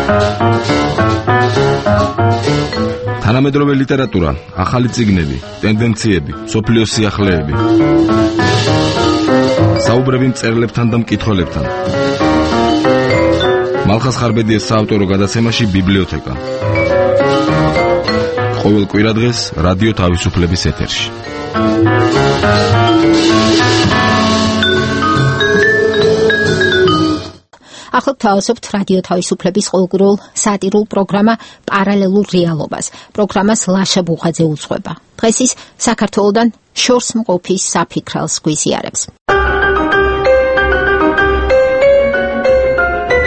თანამედროვე ლიტერატურა, ახალი წიგნები, ტენდენციები, სოფლიოს სიახლეები. საუბრები მწერლებთან და მკითხველებთან. მალხას ხარბედიას საავტორო გადაცემაში ბიბლიოთეკა. ყოველ კვირადღეს რადიო თავისუფლების ეთერში. ახლა გთავაზობთ რადიო თავისუფლების ყოველკვირეულ სატირულ პროგრამა პარალელურ რეალობას. პროგრამას ლაშა ბუხაძე უძღვება. დღეს ის საქართველოდან შორს მყოფის საფიქრალს გვიზიარებს.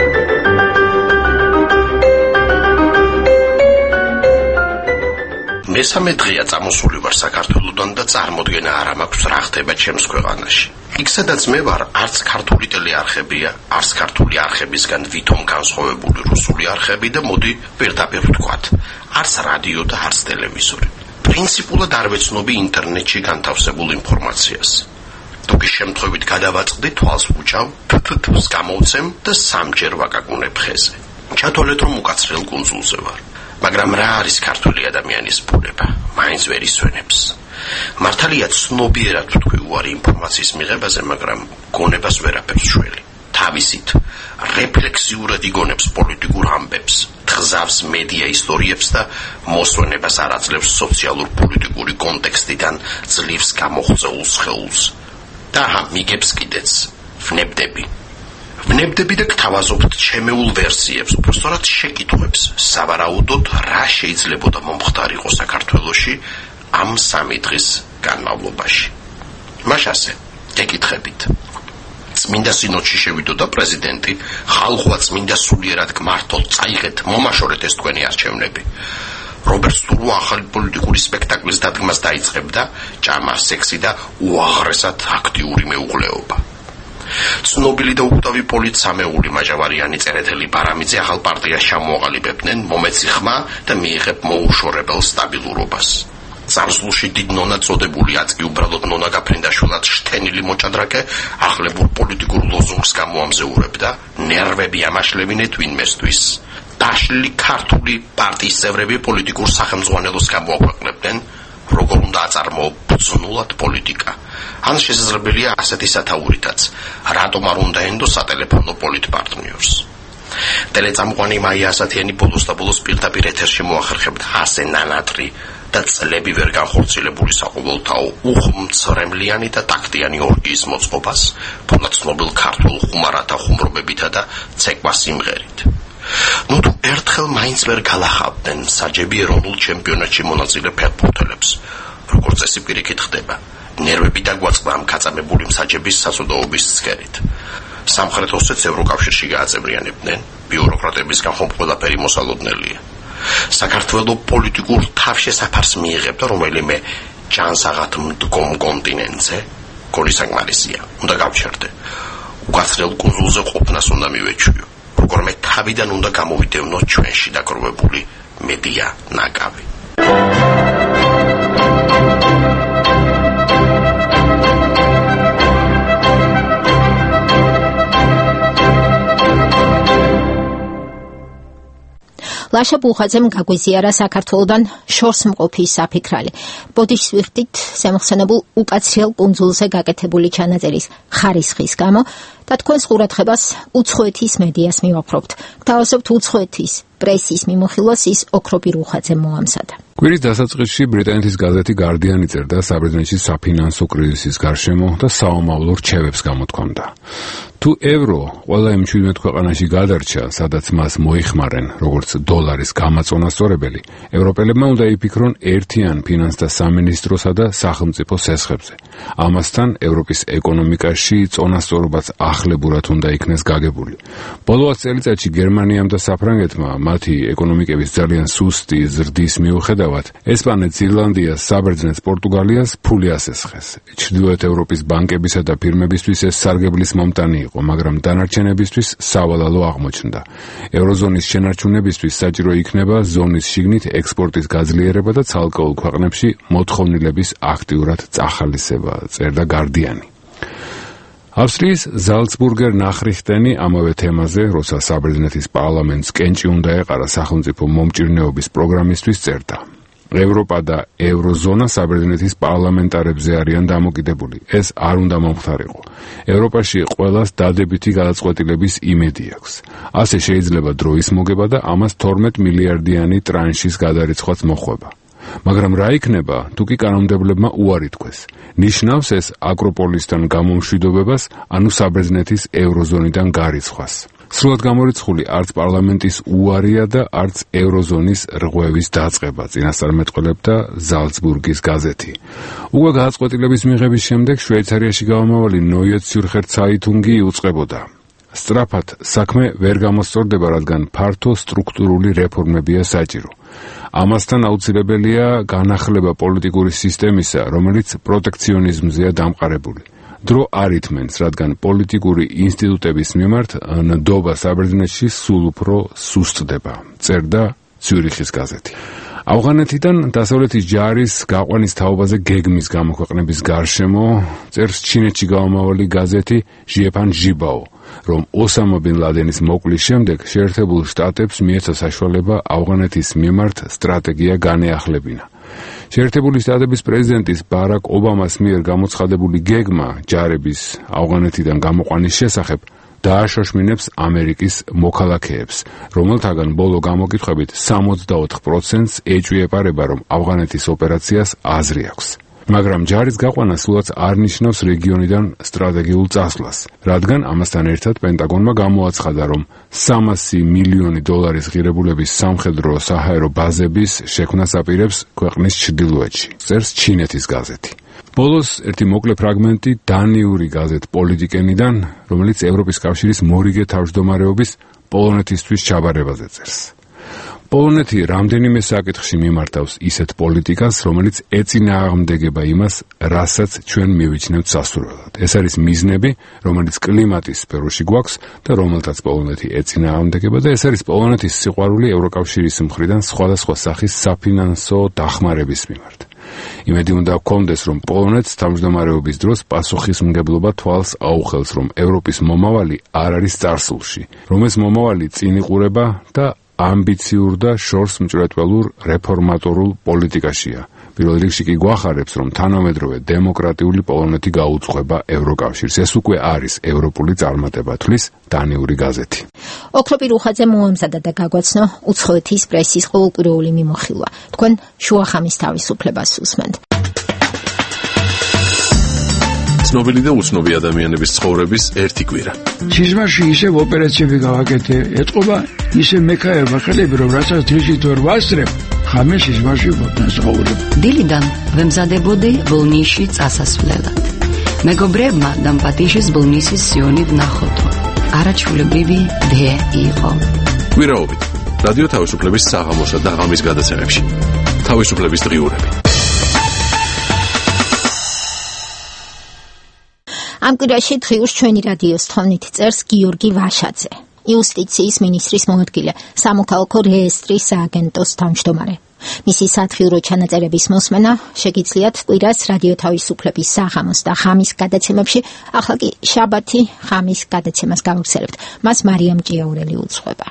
მე მესამე დღეა წამოსული ვარ საქართველოდან და წარმოდგენა არ მაქვს რა ხდება ჩემს ქვეყანაში. იქ სადაც მე ვარ, არც ქართული ტელეარხებია, არც ქართული არხებისგან ვითომ განსხვავებული რუსული არხები და მოდი პირდაპირ ვთქვათ, არც რადიო და არც ტელევიზორი. პრინციპულად არ ვეცნობი ინტერნეტში განთავსებულ ინფორმაციას. თუკი შემთხვევით გადავაწყდი თვალს ვუჭავ, თუთუთუს გამოვცემ და სამჯერ ვაკაკუნებ ხეზე. ჩათვალეთ რომ უკაცრიელ კუნძულზე ვარ. მაგრამ რა არის ქართული ადამიანის ბუნება? მაინც ვერ ისვენებს. მართალია ცნობიერად ვთქვი უარი ინფორმაციის მიღებაზე, მაგრამ გონებას ვერაფერს შველი. თავისით რეფლექსიურად იგონებს პოლიტიკურ ამბებს, თხზავს მედია ისტორიებს და მოსვენებას არ აძლევს სოციალურ-პოლიტიკური კონტექსტიდან ძლივს გამოღწეულ სხეულს. და მიგებს კიდეც ვნებდები. ვნებდები და გთავაზობთ ჩემეულ ვერსიებს, უბრალოდ შეკითხვებს, სავარაუდოდ რა შეიძლებოდა მომხდარიყო საქართველოში ამ სამი დღის განმავლობაში. მას ასე გეკითხებით. წმინდა სინოდში შევიდოდა პრეზიდენტი, ხალხმა წმინდა სულიერად გმართოთ, წაიღეთ, მომაშორეთ ეს თქვენი არჩევნები. რობერტ სტურვა ახალი პოლიტიკური სპექტაკლის დადგმას დაიწყებდა, ჭამა, სექსი და უაღრესად აქტიური მეუღლეობა. ცნობილი და უკვდავი პოლიცამეული მაჟავარიანი წერეთელი პარამიძე ახალ პარტიას ჩამოაყალიბებდნენ, მომეცი ხმა და მიიღებ მოუშორებელ სტაბილურობას. ზამსლუში დიდ ნონა წოდებული აწკი უბრალოდ ნონა გაფრინდაშვილად შთენილი მოჭადრაკე ახლებურ პოლიტიკურ ლოზუნგს გამოამზეურებდა, ნერვები ამაშლევინეთ ვინმესთვის. დაშლილი ქართული პარტიის წევრები პოლიტიკურ სახელმძღვანელოს გამოაქვეყნებდნენ, როგორ უნდა აწარმოო ბრძნულად პოლიტიკა. ან შესაძლებელია ასეთი სათაურითაც, რატომ არ უნდა ენდო სატელეფონო პოლიტპარტნიორს. ტელეწამყვანი მაია ასათიანი ბოლოს და ბოლოს პირდაპირ ეთერში მოახერხებდა ასე ნანატრი და წლები ვერ განხორციელებული საყოველთაო უხმცრემლიანი და ტაქტიანი ორგიის მოწყობას, ფონად ცნობილ ქართულ ხუმარათა ხუმრობებითა და ცეკვა სიმღერით. ნუ თუ ერთხელ მაინც ვერ გალახავდნენ საჯები ეროვნულ ჩემპიონატში მონაწილე ფეხბურთელებს, როგორც წესი პირიქით ხდება. ნერვები დაგვაწყდა ამ გაწამებული მსაჯების საზრდოობის ცქერით. სამხრეთ ოსეთს ევროკავშირში გააწევრიანებდნენ, ბიუროკრატებისგან ხომ ყველაფერი მოსალოდნელია. საქართველო პოლიტიკურ თავშესაფარს მიიღებდა რომელიმე ჯანსაღად მდგომ კონტინენტზე, გონისაგმარისია, უნდა გავჩერდე. უკაცრიელ კუნძულზე ყოფნას უნდა მივეჩვიო. როგორმე თავიდან უნდა გამოვიდევნოთ ჩვენში დაგროვებული მედია ნაკავი. ლაშა ბუხაძემ გაგვიზიარა საქართველოდან შორს მყოფის საფიქრალი. ბოდიშს ვიხდით შემოხსენებულ უკაცრიელ კუნძულზე გაკეთებული ჩანაწერის ხარისხის გამო და თქვენს ყურადღებას უცხოეთის მედიას მივაფრობთ. გთავაზობთ უცხოეთის პრესის მიმოხილვას ის ოქროპი რუხაძემ მოამზადა. კვირის დასაწყისში ბრიტანეთის გაზეთი გარდიანი წერდა საბერძნეთში საფინანსო კრიზისის გარშემო და საომავლო რჩევებს გამოთქვამდა. თუ ევრო ყველა იმ შვიდმეტ ქვეყანაში გადარჩა, სადაც მას მოიხმარენ როგორც დოლარის გამაწონასწორებელი, ევროპელებმა უნდა იფიქრონ ერთიან ფინანსთა სამინისტროსა და სახელმწიფო სესხებზე. ამასთან ევროპის ეკონომიკაში წონასწორობაც ახლებურად უნდა იქნეს გაგებული. ბოლო ათი წელიწადში გერმანიამ და საფრანგეთმა მათი ეკონომიკების ძალიან სუსტი ზრდის მიუხედავად, ესპანეთს, ირლანდიას, საბერძნეთს, პორტუგალიას ფული ასესხეს. ჩრდილოეთ ევროპის ბანკებისა და ფირმებისთვის ეს სარგებლის მომტანი იყო, მაგრამ დანარჩენებისთვის სავალალო აღმოჩნდა. ევროზონის შენარჩუნებისთვის საჭირო იქნება ზონის შიგნით ექსპორტის გაძლიერება და ცალკეულ ქვეყნებში მოთხოვნილების აქტიურად წახალისება, წერდა გარდიანი. ავსტრიის ზალცბურგერ ნახრიხტენი ამავე თემაზე, როცა საბერძნეთის პარლამენტს კენჭი უნდა ეყარა სახელმწიფო მომჭირნეობის პროგრამისთვის, წერდა. ევროპა და ევროზონა საბერძნეთის პარლამენტარებზე არიან დამოკიდებული. ეს არ უნდა მომხდარიყო. ევროპაში ყველას დადებითი გადაწყვეტილების იმედი აქვს. ასე შეიძლება დროის მოგება და ამას თორმეტ მილიარდიანი ტრანშის გადარიცხვაც მოხვება. მაგრამ რა იქნება, თუ კი კანონმდებლებმა უარი თქვეს? ნიშნავს ეს აკროპოლისთან გამომშვიდობებას, ანუ საბერძნეთის ევროზონიდან გარიცხვას. სრულად გამორიცხული არც პარლამენტის უარია და არც ევროზონის რღვევის დაწყება, წინასწარმეტყველებდა ზალცბურგის გაზეთი. უკვე გადაწყვეტილების მიღების შემდეგ შვეიცარიაში გამომავალი ნოიე ციურხერ ცაიტუნგი იუწყებოდა. სწრაფად საქმე ვერ გამოსწორდება, რადგან ფართო სტრუქტურული რეფორმებია საჭირო. ამასთან აუცილებელია განახლება პოლიტიკური სისტემისა, რომელიც პროტექციონიზმზეა დამყარებული. დრო არ ითმენს, რადგან პოლიტიკური ინსტიტუტების მიმართ ნდობა საბერძნეთში სულ უფრო სუსტდება, წერდა ციურიხის გაზეთი. ავღანეთიდან დასავლეთის ჯარის გაყვანის თაობაზე გეგმის გამოქვეყნების გარშემო წერს ჩინეთში გამომავალი გაზეთი ჟიეფან ჟიბაო, რომ ოსამა ბინ ლადენის მოკლის შემდეგ შეერთებულ შტატებს მიეცა საშუალება ავღანეთის მიმართ სტრატეგია განეახლებინა. შეერთებული შტატების პრეზიდენტის ბარაკ ობამას მიერ გამოცხადებული გეგმა ჯარების ავღანეთიდან გამოყვანის შესახებ დააშოშმინებს ამერიკის მოქალაქეებს, რომელთაგან ბოლო გამოკითხვებით სამოცდაოთხ პროცენტს ეჭვიეპარება, რომ ავღანეთის ოპერაციას აზრი აქვს. მაგრამ ჯარის გაყვანა სულაც არ ნიშნავს რეგიონიდან სტრატეგიულ წასვლას, რადგან ამასთან ერთად პენტაგონმა გამოაცხადა, რომ სამასი მილიონი დოლარის ღირებულების სამხედრო საჰაერო ბაზების შექმნას აპირებს ქვეყნის ჩრდილოეთში, წერს ჩინეთის გაზეთი. ბოლოს ერთი მოკლე ფრაგმენტი დანიური გაზეთ პოლიტიკენიდან, რომელიც ევროპის კავშირის მორიგე თავმჯდომარეობის პოლონეთისთვის ჩაბარებაზე წერს. პოლონეთი რამდენიმე საკითხში მიმართავს ისეთ პოლიტიკას, რომელიც ეწინააღმდეგება იმას, რასაც ჩვენ მივიჩნევთ სასურველად. ეს არის მიზნები, რომელიც კლიმატის სფეროში გვაქვს და რომელთაც პოლონეთი ეწინააღმდეგება და ეს არის პოლონეთის სიყვარული ევროკავშირის მხრიდან სხვადასხვა სახის საფინანსო დახმარების მიმართ. იმედი უნდა გქონდეს, რომ პოლონეთს თავმჯდომარეობის დროს პასუხისმგებლობა თვალს აუხელს, რომ ევროპის მომავალი არ არის წარსულში, რომ ეს მომავალი წინ იყურება და ამბიციურ და შორს მჭვრეტველურ რეფორმატორულ პოლიტიკაშია. პირველ რიგში კი გვახარებს, რომ თანამედროვე დემოკრატიული პოლონეთი გაუძღვება ევროკავშირს. ეს უკვე არის ევროპული წარმატება, თვლის დანიური გაზეთი. ოქროპი რუხაძე მოემზადა და გაგვაცნო უცხოეთის პრესის ყოველკვირეული მიმოხილვა. თქვენ შუახამის თავისუფლებას უსმენთ. ცნობილი და უცნობი ადამიანების ცხოვრების ერთი კვირა. სიზმარში ისევ ოპერაციები გავაკეთე, ეთყობა ისე მექაება ხელები, რომ რასაც დღისით ვერ ვასწრებ, ხამე სიზმარში ვაცხოვრებ. დილიდან ვემზადებოდი ბოლნისში წასასვლელად. მეგობრებმა დამპატიშის ბოლნისის სიონი ვნახოთო. არაჩვეულებრივი დე იყო. კვირაობით რადიო თავისუფლების საღამოსა და ღამის გადაცემებში. თავისუფლების დღიურები. ამ კვირაში დღიურს ჩვენი რადიოს თხოვნით წერს გიორგი ვაშაძე, იუსტიციის მინისტრის მოადგილე, სამოქალაქო რეესტრის სააგენტოს თავმჯდომარე. მისი სათხიურო ჩანაწერების მოსმენა შეგიძლიათ კვირას რადიო თავისუფლების საღამოს და ღამის გადაცემებში, ახლა კი შაბათი ღამის გადაცემას გავაგზავნებთ. მას მარიამ ჭიაურელი უძღვება.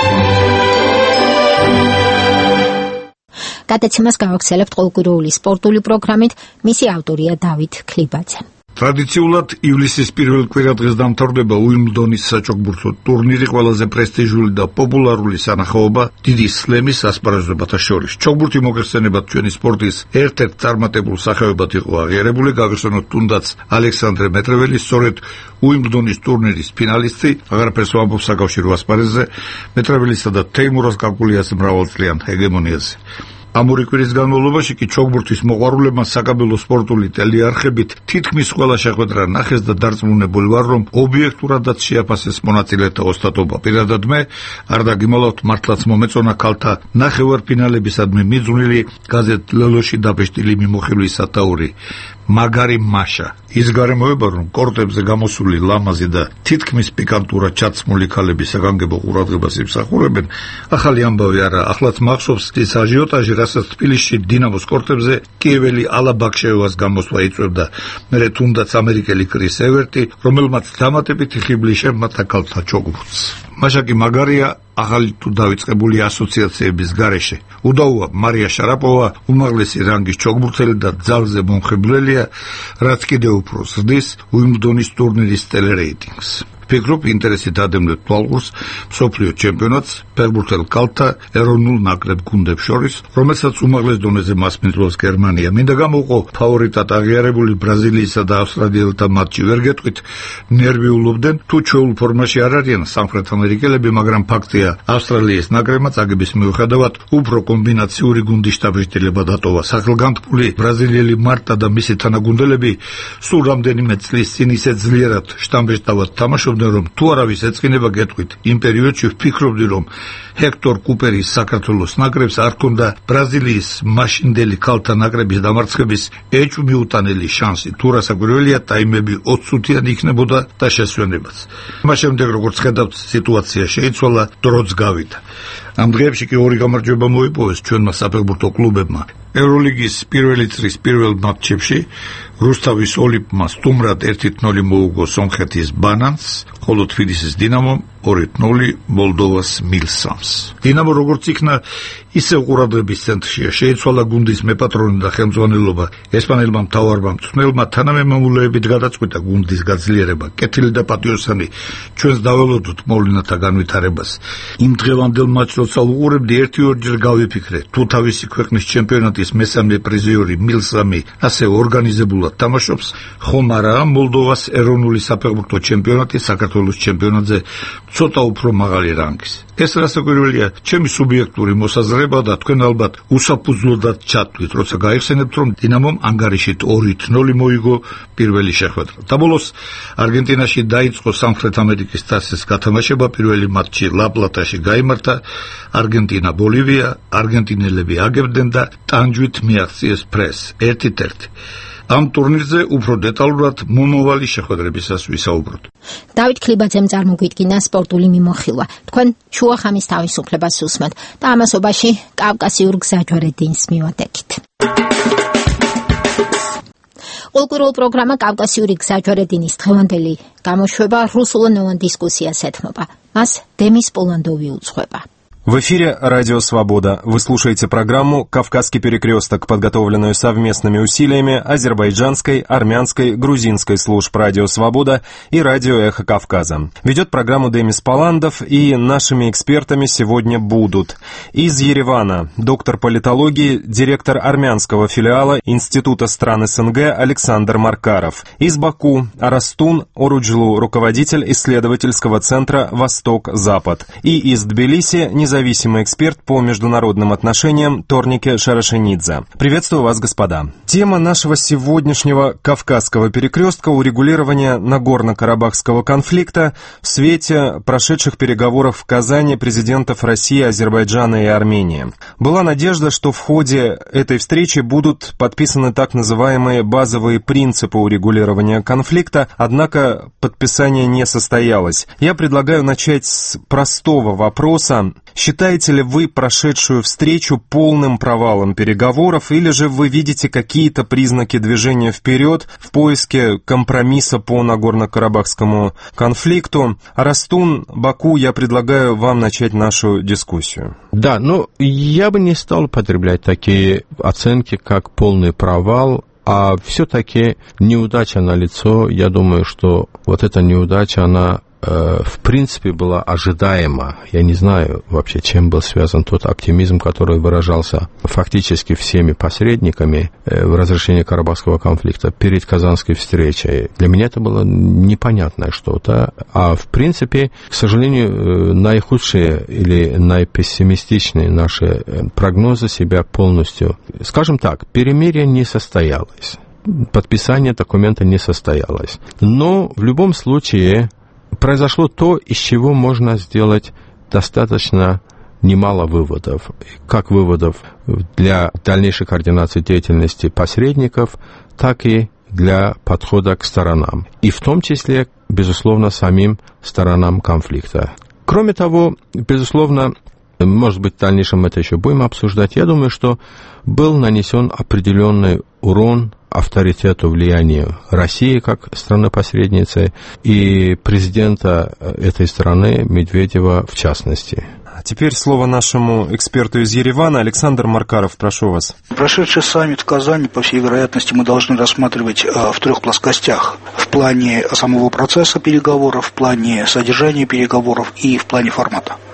გადაცემას გავაგზავნებთ ყოველკვირეული სპორტული პროგრამით, მისი ავტორია დავით ქლიბაძე. ტრადიციულად ივლისის პირველ კვირადღეს დამთავრდება უიმბლდონის საჩოგბურთო ტურნირი, ყველაზე პრესტიჟული და პოპულარული სანახაობა დიდი სლემის ასპარეზობათა შორის. ჩოგბურთი მოგეხსენებათ ჩვენი სპორტის ერთ-ერთ წარმატებულ სახეობად იყო აღიარებული, გაგეხსენოთ თუნდაც ალექსანდრე მეტრეველი, სწორედ უიმბლდონის ტურნირის ფინალისტი, აღარაფერს ვამბობ საკავშირო ასპარეზზე, მეტრეველისა და თეიმურას კაკულიას მრავალწლიან ჰეგემონიაზე. ამ ორი კვირის განმავლობაში კი ჩოგბურთის მოყვარულებმა საკაბელო სპორტული ტელეარხებით თითქმის ყველა შეხვედრა ნახეს და დარწმუნებული ვარ, რომ ობიექტურადაც შეაფასეს მონაწილეთა ოსტატობა. პირადად მე არ დაგიმალავთ, მართლაც მომეწონა ქალთა ნახევარფინალებისადმი მიძღვნილი გაზეთ ლელოში დაბეჭდილი მიმოხილვის სათაური. მაგარი მაშა. ის გარემოება, რომ კორტებზე გამოსული ლამაზი და თითქმის პიკანტურად ჩაცმული ქალები საგანგებო ყურადღებას იმსახურებენ, ახალი ამბავი არა, ახლაც მახსოვს ის აჟიოტაჟი, რასაც თბილისში დინამოს კორტებზე კიეველი ალა ბაქშევას გამოსვლა იწვევდა, მერე თუნდაც ამერიკელი კრის ევერტი, რომელმაც დამატებითი ხიბლი შემატა ქალთა ჩოგბურთს. მაშა კი მაგარია ახალი თუ დაიწყებული ასოციაციების გარეშე. უდაოა მარია შარაპოვა უმაღლესი რანგის ჩოგბურთელი და ძალზე მომხიბვლელია, რაც კიდევ უფრო ზრდის უიმბლდონის ტურნირის ტელერეიტინგს. ფიქრობ, ინტერესით ადევნებთ თვალყურს მსოფლიო ჩემპიონატს ფეხბურთელ კალთა ეროვნულ ნაკრებ გუნდებს შორის, რომელსაც უმაღლეს დონეზე მასპინძლობს გერმანია. მინდა გამოვყო ფავორიტად აღიარებული ბრაზილიისა და ავსტრალიელთა მატჩი. ვერ გეტყვით, ნერვიულობდნენ, თუ ჩვეულ ფორმაში არ არიან სამხრეთ ამერიკელები, მაგრამ ფაქტია, ავსტრალიის ნაკრებმა წაგების მიუხედავად უფრო კომბინაციური გუნდის შტაბ-ბიჭდილება დატოვა. სახელგანთქმული ბრაზილიელი მარტა და მისი თანაგუნდელები სულ რამდენიმე წლის წინ ისე ძლიერად შტამბეჭდავად თამაშობდნენ, მგონდა რომ თუ არავის ეწყინება გეტყვით იმ პერიოდში ვფიქრობდი რომ ჰექტორ კუპერის საქართველოს ნაკრებს არ ქონდა ბრაზილიის მაშინდელი ქალთა ნაკრების დამარცხების ეჭვმიუტანელი შანსი. თუ რასაკვირველია ტაიმები ოცსუთიანი იქნებოდა და შესვენებაც. მას შემდეგ როგორც ხედავთ სიტუაცია შეიცვალა, დროც გავიდა. ამ დღეებში კი ორი გამარჯვება მოიპოვეს ჩვენმა საფეხბურთო კლუბებმა. ევროლიგის პირველი წრის პირველ მატჩებში რუსთავის ოლიმპმა სტუმრად ერთი ნული მოუგო სომხეთის ბანანს, ხოლო თბილისის დინამომ ორი ნული მოლდოვას მილსამს. დინამო როგორც იქნა, ისევ ყურადღების ცენტრშია. შეიცვალა გუნდის მეპატრონე და ხელმძღვანელობა. ესპანელმა მთავარმა მწვრთნელმა თანამემამულეებით გადაწყვიტა გუნდის გაძლიერება. კეთილი და პატიოსანი ჩვენს დაველოდოთ მოვლენათა განვითარებას. იმ დღევანდელ მატჩს როცა უყურებდი, ერთი-ორჯერ გავიფიქრე, თუ თავისი ქვეყნის ჩემპიონატის მესამე პრიზიორი მილსამი ასე ორგანიზებულად თამაშობს, ხომ არა მოლდოვას ეროვნული საფეხბურთო ჩემპიონატი საქართველოს ჩემპიონატზე ცოტა უფრო მაღალი რანგის. ეს რასაკვირველია, ჩემი სუბიექტური მოსაზრება და თქვენ ალბათ უსაფუძვლოდაც ჩათვლით, როცა გაიხსენებთ, რომ დინამომ ანგარიშით ორი ნული მოიგო პირველი შეხვედრა. დაბოლოს არგენტინაში დაიწყო სამხრეთ ამერიკის თასის გათამაშება. პირველი მატჩი ლა-პლატაში გაიმართა. არგენტინა ბოლივია, არგენტინელები აგებდნენ და ტანჯვით მიაღწიეს ფრეს ერთ-ერთი. ამ ტურნირზე უფრო დეტალურად მომავალი შეხვედრებისას ვისაუბროთ. დავით ქლიბაძემ წარმოგვიდგინა სპორტული მიმოხილვა. თქვენ შუახამის თავისუფლებას უსმენთ და ამასობაში კავკასიურ გზაჯვარედინს მივადექით. კულტურულ პროგრამა კავკასიური გზაჯვარედინის დღევანდელი გამოშვება რუსულენოვან დისკუსიას ეთმობა. მას დემის პოლანდოვი უძღვება. В эфире «Радио Свобода». Вы слушаете программу «Кавказский перекресток», подготовленную совместными усилиями азербайджанской, армянской, грузинской служб «Радио Свобода» и «Радио Эхо Кавказа». Ведет программу Демис Поландов, и нашими экспертами сегодня будут: из Еревана доктор политологии, директор армянского филиала Института стран СНГ Александр Маркаров; из Баку Арастун Оруджлу, руководитель исследовательского центра «Восток-Запад», и из Тбилиси независимый эксперт по международным отношениям Торнике Шарашенидзе. Приветствую вас, господа. Тема нашего сегодняшнего Кавказского перекрестка — урегулирование Нагорно-Карабахского конфликта в свете прошедших переговоров в Казани президентов России, Азербайджана и Армении. Была надежда, что в ходе этой встречи будут подписаны так называемые базовые принципы урегулирования конфликта, однако подписание не состоялось. Я предлагаю начать с простого вопроса. Считаете ли вы прошедшую встречу полным провалом переговоров, или же вы видите какие-то признаки движения вперед в поиске компромисса по Нагорно-Карабахскому конфликту? Арастун, Баку, я предлагаю вам начать нашу дискуссию. Да, ну, я бы не стал употреблять такие оценки, как полный провал, а все-таки неудача налицо. Я думаю, что вот эта неудача, она в принципе была ожидаема. Я не знаю вообще, чем был связан тот оптимизм, который выражался фактически всеми посредниками в разрешении Карабахского конфликта перед Казанской встречей. Для меня это было непонятное что-то. А в принципе, к сожалению, наихудшие или наипессимистичные наши прогнозы себя полностью... Скажем так, перемирие не состоялось. Подписание документа не состоялось. Но в любом случае... произошло то, из чего можно сделать достаточно немало выводов. Как выводов для дальнейшей координации деятельности посредников, так и для подхода к сторонам. И в том числе, безусловно, самим сторонам конфликта. Кроме того, безусловно, может быть, в дальнейшем мы это еще будем обсуждать, я думаю, что был нанесен определенный урон авторитету, влиянию России как страны-посредницы и президента этой страны Медведева в частности. Теперь слово нашему эксперту из Еревана. Александр Маркаров, прошу вас. Прошедший саммит в Казани, по всей вероятности, мы должны рассматривать в трех плоскостях. В плане самого процесса переговоров, в плане содержания переговоров и в плане формата.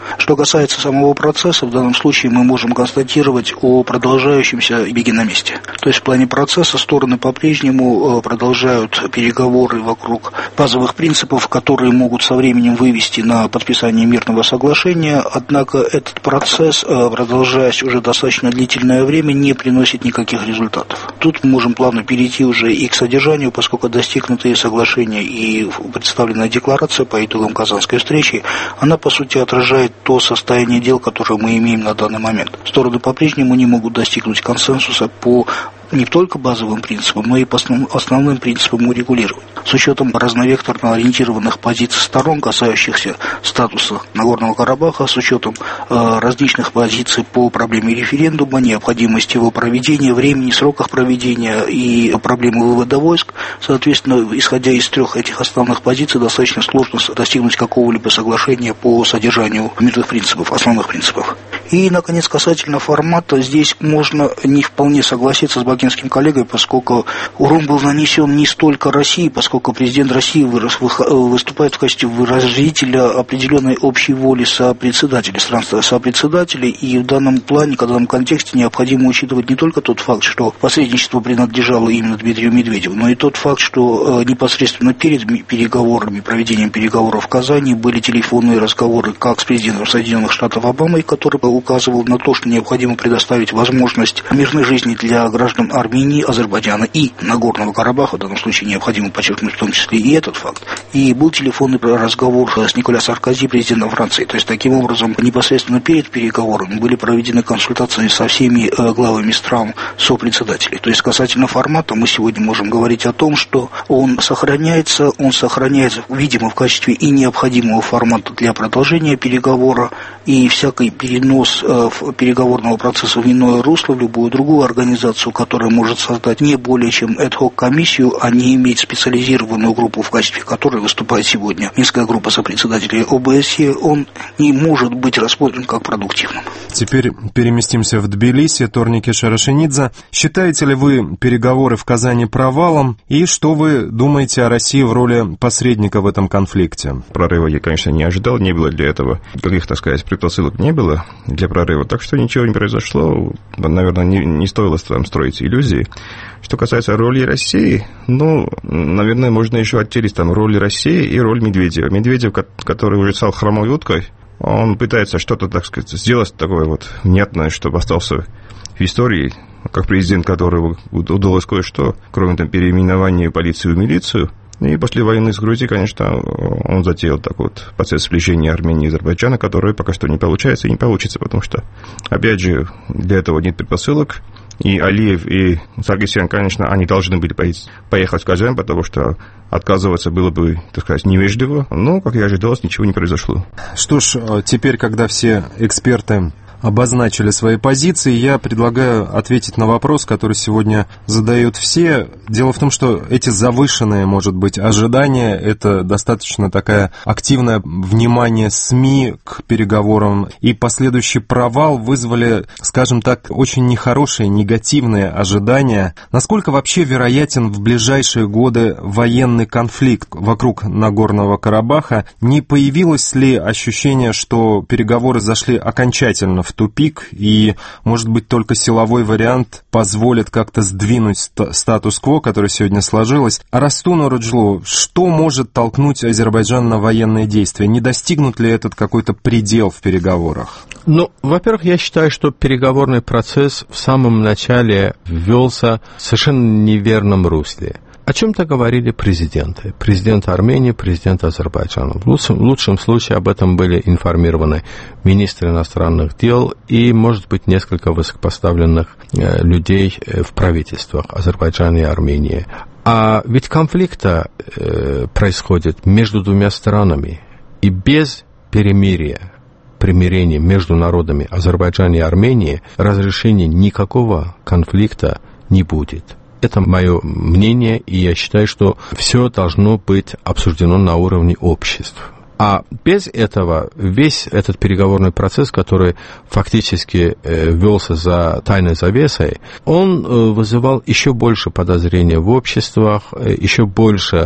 Что касается самого процесса, в данном случае мы можем констатировать о продолжающемся беге на месте. То есть в плане процесса стороны по-прежнему продолжают переговоры вокруг базовых принципов, которые могут со временем вывести на подписание мирного соглашения, однако этот процесс, продолжаясь уже достаточно длительное время, не приносит никаких результатов. Тут мы можем плавно перейти уже и к содержанию, поскольку достигнутые соглашения и представленная декларация по итогам Казанской встречи, она по сути отражает то состояние дел, которое мы имеем на данный момент. Стороны по-прежнему не могут достигнуть консенсуса по не только базовым принципам, но и по основным принципам урегулирования. С учетом разновекторно ориентированных позиций сторон, касающихся статуса Нагорного Карабаха, с учетом э, различных позиций по проблеме референдума, необходимости его проведения, времени, сроках проведения и проблемы вывода войск, соответственно, исходя из трех этих основных позиций, достаточно сложно достигнуть какого-либо соглашения по содержанию мирных принципов, основных принципов. И, наконец, касательно формата, здесь можно не вполне согласиться с бакинским коллегой, поскольку урон был нанесен не столько России, поскольку президент России вырос, выступает в качестве выразителя определенной общей воли сопредседателей, стран сопредседателей, и в данном плане, в данном контексте необходимо учитывать не только тот факт, что посредничество принадлежало именно Дмитрию Медведеву, но и тот факт, что непосредственно перед переговорами, проведением переговоров в Казани были телефонные разговоры как с президентом Соединенных Штатов Обамой, который указывал на то, что необходимо предоставить возможность мирной жизни для граждан Армении, Азербайджана и Нагорного Карабаха. В данном случае необходимо подчеркнуть в том числе и этот факт. И был телефонный разговор с Николя Саркози, президентом Франции. То есть, таким образом, непосредственно перед переговорами были проведены консультации со всеми главами стран сопредседателей. То есть, касательно формата, мы сегодня можем говорить о том, что он сохраняется, он сохраняется, видимо, в качестве и необходимого формата для продолжения переговора, и всякий перенос переговорного процесса в иное русло, в любую другую организацию, которая может создать не более чем ad-hoc комиссию, а не иметь специализированную группу, в качестве которой выступает сегодня Минская группа сопредседателей ОБСЕ, он не может быть рассмотрен как продуктивным. Теперь переместимся в Тбилиси. Торники Шарашенидзе. Считаете ли вы переговоры в Казани провалом? И что вы думаете о России в роли посредника в этом конфликте? Прорыва я, конечно, не ожидал, не было для этого каких, так сказать, предпосылок не было для прорыва, так что ничего не произошло, наверное, не, не стоило там строить иллюзии. Что касается роли России, ну, наверное, можно еще отделить там роль России и роль Медведева. Медведев, который уже стал хромой уткой, он пытается что-то, так сказать, сделать такое вот внятное, чтобы остался в истории, как президент, которому удалось кое-что, кроме там переименования полиции в милицию. И после войны с Грузией, конечно, он затеял такой вот процесс сближения Армении и Азербайджана, который пока что не получается и не получится, потому что, опять же, для этого нет предпосылок. И Алиев, и Саркисян, конечно, они должны были поехать в Казань, потому что отказываться было бы, так сказать, невежливо. Но, как и ожидалось, ничего не произошло. Что ж, теперь, когда все эксперты обозначили свои позиции, я предлагаю ответить на вопрос, который сегодня задают все. Дело в том, что эти завышенные, может быть, ожидания, это достаточно такая активное внимание СМИ к переговорам, и последующий провал вызвали, скажем так, очень нехорошие, негативные ожидания. Насколько вообще вероятен в ближайшие годы военный конфликт вокруг Нагорного Карабаха? Не появилось ли ощущение, что переговоры зашли окончательно в тупик, и, может быть, только силовой вариант позволит как-то сдвинуть ст- статус-кво, который сегодня сложилось? Арастун Оруджлу, что может толкнуть Азербайджан на военные действия? Не достигнут ли этот какой-то предел в переговорах? Ну, во-первых, я считаю, что переговорный процесс в самом начале ввелся в совершенно неверном русле. О чем-то говорили президенты. Президент Армении, президент Азербайджана. В лучшем, в лучшем случае об этом были информированы министры иностранных дел и, может быть, несколько высокопоставленных э, людей в правительствах Азербайджана и Армении. А ведь конфликта э, происходит между двумя странами. И без перемирия, примирения между народами Азербайджана и Армении разрешения никакого конфликта не будет. Это мое мнение, и я считаю, что все должно быть обсуждено на уровне обществ. А без этого весь этот переговорный процесс, который фактически э, велся за тайной завесой, он э, вызывал еще больше подозрения в обществах, э, еще больше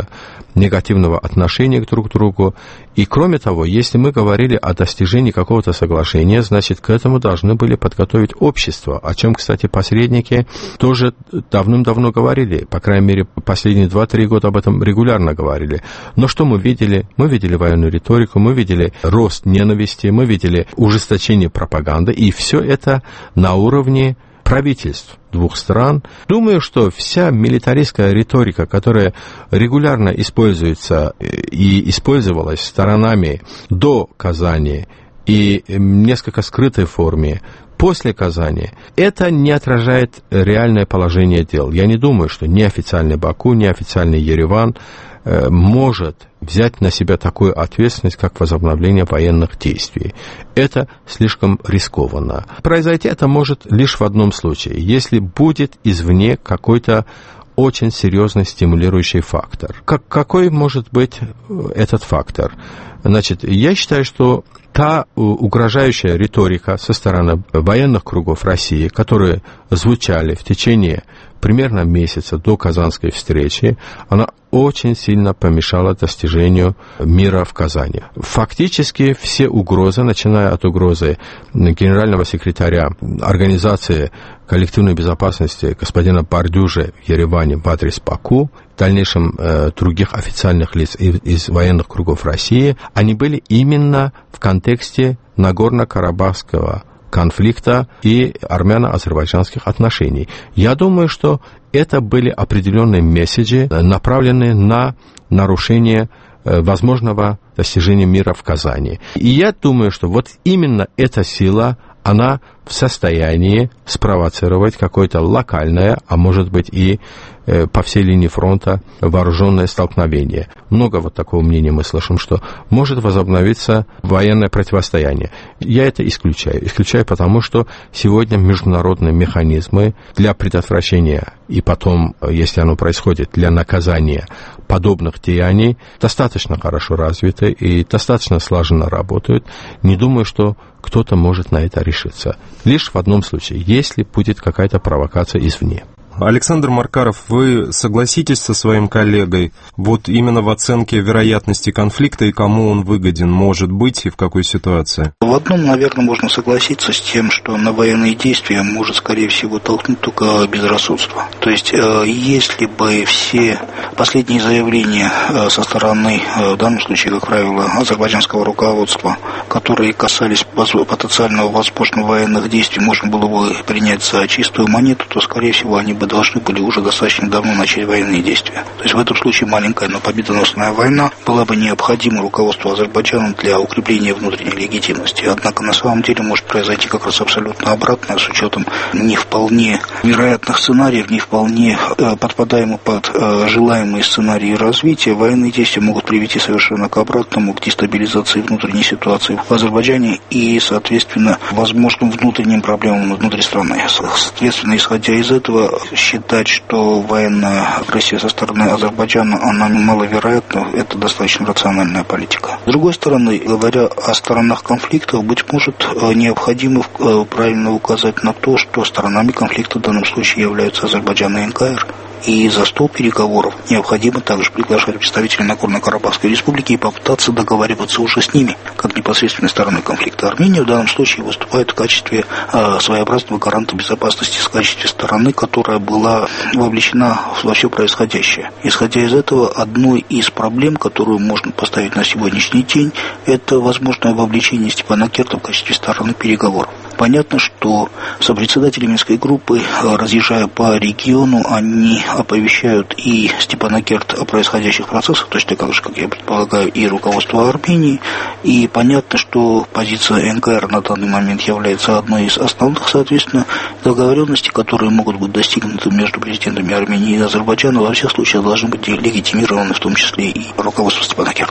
негативного отношения друг к другу. И кроме того, если мы говорили о достижении какого-то соглашения, значит, к этому должны были подготовить общество, о чем, кстати, посредники тоже давным-давно говорили, по крайней мере, последние два-три года об этом регулярно говорили. Но что мы видели? Мы видели военную риторику, мы видели рост ненависти, мы видели ужесточение пропаганды, и все это на уровне правительств двух стран. Думаю, что вся милитаристская риторика, которая регулярно используется и использовалась сторонами до Казани и несколько скрытой форме после Казани, это не отражает реальное положение дел. Я не думаю, что неофициальный Баку, неофициальный Ереван э, может взять на себя такую ответственность, как возобновление военных действий. Это слишком рискованно. Произойти это может лишь в одном случае, если будет извне какой-то очень серьезный стимулирующий фактор. Как, какой может быть этот фактор? Значит, я считаю, что та угрожающая риторика со стороны военных кругов России, которые звучали в течение примерно месяца до Казанской встречи, она очень сильно помешала достижению мира в Казани. Фактически все угрозы, начиная от угрозы генерального секретаря Организации коллективной безопасности господина Бардюжи в Ереване в адрес Баку, в дальнейшем э, других официальных лиц из, из военных кругов России, они были именно в контексте Нагорно-Карабахского конфликта и армяно-азербайджанских отношений. Я думаю, что это были определенные месседжи, направленные на нарушение возможного достижения мира в Казани. И я думаю, что вот именно эта сила, она в состоянии спровоцировать какое-то локальное, а может быть и э, по всей линии фронта вооруженное столкновение. Много вот такого мнения мы слышим, что может возобновиться военное противостояние. Я это исключаю. Исключаю потому, что сегодня международные механизмы для предотвращения и потом, если оно происходит, для наказания подобных деяний достаточно хорошо развиты и достаточно слаженно работают. Не думаю, что кто-то может на это решиться. Лишь в одном случае, если будет какая-то провокация извне. Александр Маркаров, вы согласитесь со своим коллегой вот именно в оценке вероятности конфликта и кому он выгоден, может быть, и в какой ситуации? В одном, наверное, можно согласиться с тем, что на военные действия может, скорее всего, толкнуть только безрассудство. То есть, если бы все последние заявления со стороны, в данном случае, как правило, азербайджанского руководства, которые касались потенциального возможного военных действий, можно было бы принять за чистую монету, то, скорее всего, они бы должны были уже достаточно давно начать военные действия. То есть в этом случае маленькая, но победоносная война была бы необходима руководству Азербайджана для укрепления внутренней легитимности. Однако на самом деле может произойти как раз абсолютно обратное, с учетом не вполне вероятных сценариев, не вполне э, подпадаемых под э, желаемые сценарии развития. Военные действия могут привести совершенно к обратному, к дестабилизации внутренней ситуации в Азербайджане и, соответственно, возможным внутренним проблемам внутри страны. Соответственно, исходя из этого, считать, что военная агрессия со стороны Азербайджана, она маловероятна, это достаточно рациональная политика. С другой стороны, говоря о сторонах конфликта, быть может, необходимо правильно указать на то, что сторонами конфликта в данном случае являются Азербайджан и эн ка эр. И за стол переговоров необходимо также приглашать представителей Нагорно-Карабахской республики и попытаться договариваться уже с ними, как непосредственной стороной конфликта. Армения в данном случае выступает в качестве э, своеобразного гаранта безопасности, в качестве стороны, которая была вовлечена во все происходящее. Исходя из этого, одной из проблем, которую можно поставить на сегодняшний день, это возможное вовлечение Степанакерта в качестве стороны переговоров. Понятно, что сопредседатели Минской группы, разъезжая по региону, они оповещают и Степанакерт о происходящих процессах, точно так же, как я предполагаю, и руководство Армении. И понятно, что позиция эн ка эр на данный момент является одной из основных, соответственно, договоренностей, которые могут быть достигнуты между президентами Армении и Азербайджана, во всех случаях должны быть легитимированы, в том числе и руководство Степанакерта.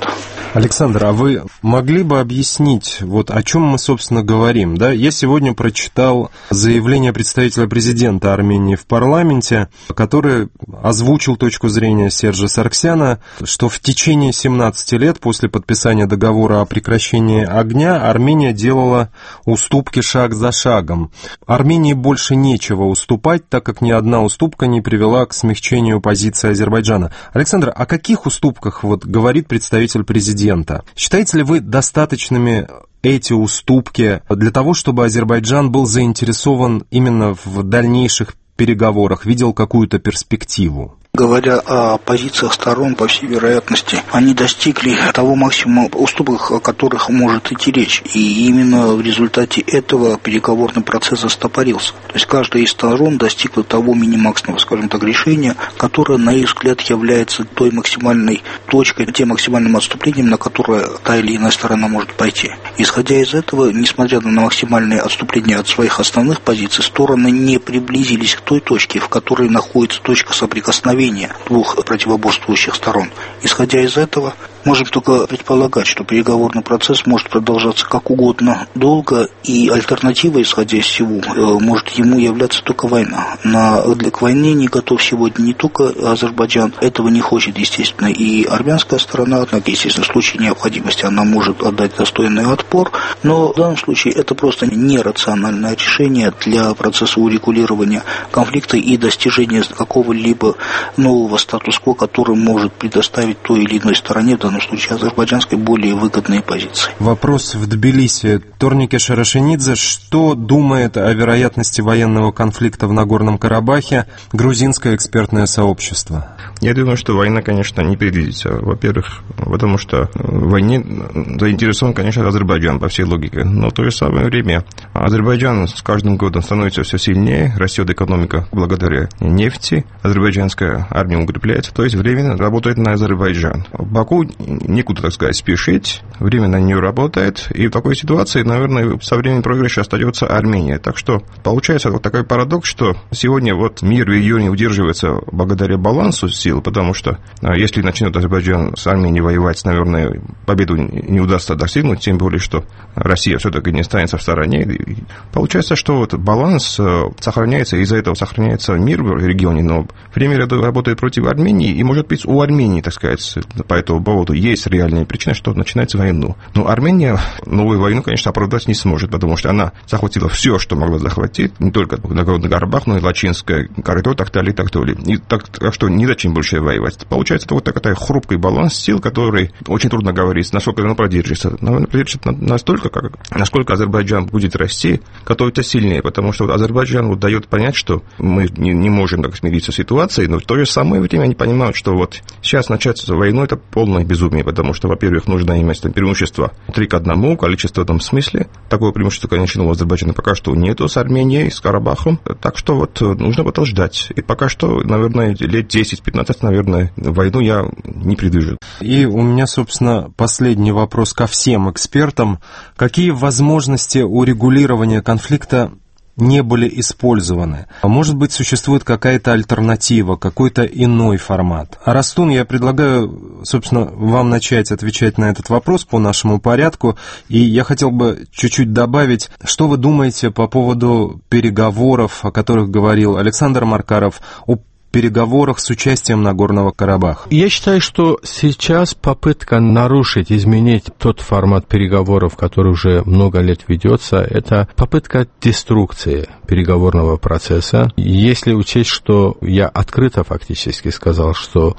Александр, а вы могли бы объяснить, вот о чем мы, собственно, говорим? Да? Я сегодня прочитал заявление представителя президента Армении в парламенте, который озвучил точку зрения Сержа Саргсяна, что в течение семнадцати лет после подписания договора о прекращении огня Армения делала уступки шаг за шагом. Армении больше нечего уступать, так как ни одна уступка не привела к смягчению позиции Азербайджана. Александр, о каких уступках вот говорит представитель президента? Считаете ли вы достаточными эти уступки для того, чтобы Азербайджан был заинтересован именно в дальнейших переговорах, видел какую-то перспективу? Говоря о позициях сторон, по всей вероятности, они достигли того максимума уступок, о которых может идти речь. И именно в результате этого переговорный процесс застопорился. То есть каждая из сторон достигла того мини-максимального, скажем так, решения, которое, на их взгляд, является той максимальной точкой, тем максимальным отступлением, на которое та или иная сторона может пойти. Исходя из этого, несмотря на максимальное отступление от своих основных позиций, стороны не приблизились к той точке, в которой находится точка соприкосновения двух противоборствующих сторон. Исходя из этого, можем только предполагать, что переговорный процесс может продолжаться как угодно долго, и альтернатива, исходя из всего, может ему являться только война. На, к войне не готов сегодня не только Азербайджан, этого не хочет, естественно, и армянская сторона, однако, естественно, в случае необходимости она может отдать достойный отпор, но в данном случае это просто нерациональное решение для процесса урегулирования конфликта и достижения какого-либо нового статус-кво, который может предоставить той или иной стороне, в данном случае азербайджанской, более выгодные позиции. Вопрос в Тбилиси. Торнике Шарашенидзе, что думает о вероятности военного конфликта в Нагорном Карабахе грузинское экспертное сообщество? Я думаю, что война, конечно, не предвидится. Во-первых, потому что в войне заинтересован, конечно, Азербайджан по всей логике. Но в то же самое время Азербайджан с каждым годом становится все сильнее, растет экономика благодаря нефти, азербайджанская армия укрепляется, то есть временно работает на Азербайджан. Баку некуда, так сказать, спешить, время на нее работает, и в такой ситуации, наверное, со временем проигрыша остается Армения. Так что получается вот такой парадокс, что сегодня вот мир в регионе удерживается благодаря балансу сил, потому что если начнет Азербайджан с Арменией воевать, наверное, победу не удастся достигнуть, тем более, что Россия все-таки не останется в стороне. Получается, что вот баланс сохраняется, из-за этого сохраняется мир в регионе, но время работает против Армении, и, может быть, у Армении, так сказать, по этому поводу есть реальная причина, что начинается войну. Но Армения новую войну, конечно, оправдать не сможет, потому что она захватила все, что могла захватить, не только Нагорный Карабах, но и Лачинское коридор, так далее, так далее. И так, так что не зачем больше воевать. Получается, это вот такой хрупкий баланс сил, который очень трудно говорить, насколько оно продержится. Наверное, продержится настолько, как, насколько Азербайджан будет расти, готовится сильнее, потому что вот Азербайджан вот дает понять, что мы не, не можем так смириться с ситуацией, но в то же самое время они понимают, что вот сейчас начать войну — это полное безумие, потому что, во-первых, нужно иметь там преимущество три к одному, количество в этом смысле. Такого преимущества, конечно, у Азербайджана пока что нету с Арменией, с Карабахом. Так что вот нужно подождать. И пока что, наверное, лет десять-пятнадцать, наверное, войну я не предвижу. И у меня, собственно, последний вопрос ко всем экспертам. Какие возможности урегулирования конфликта не были использованы? А может быть, существует какая-то альтернатива, какой-то иной формат? Арастун, я предлагаю, собственно, вам начать отвечать на этот вопрос по нашему порядку, и я хотел бы чуть-чуть добавить, что вы думаете по поводу переговоров, о которых говорил Александр Маркаров, о переговорах с участием Нагорного Карабаха? Я считаю, что сейчас попытка нарушить, изменить тот формат переговоров, который уже много лет ведется, это попытка деструкции переговорного процесса. Если учесть, что я открыто фактически сказал, что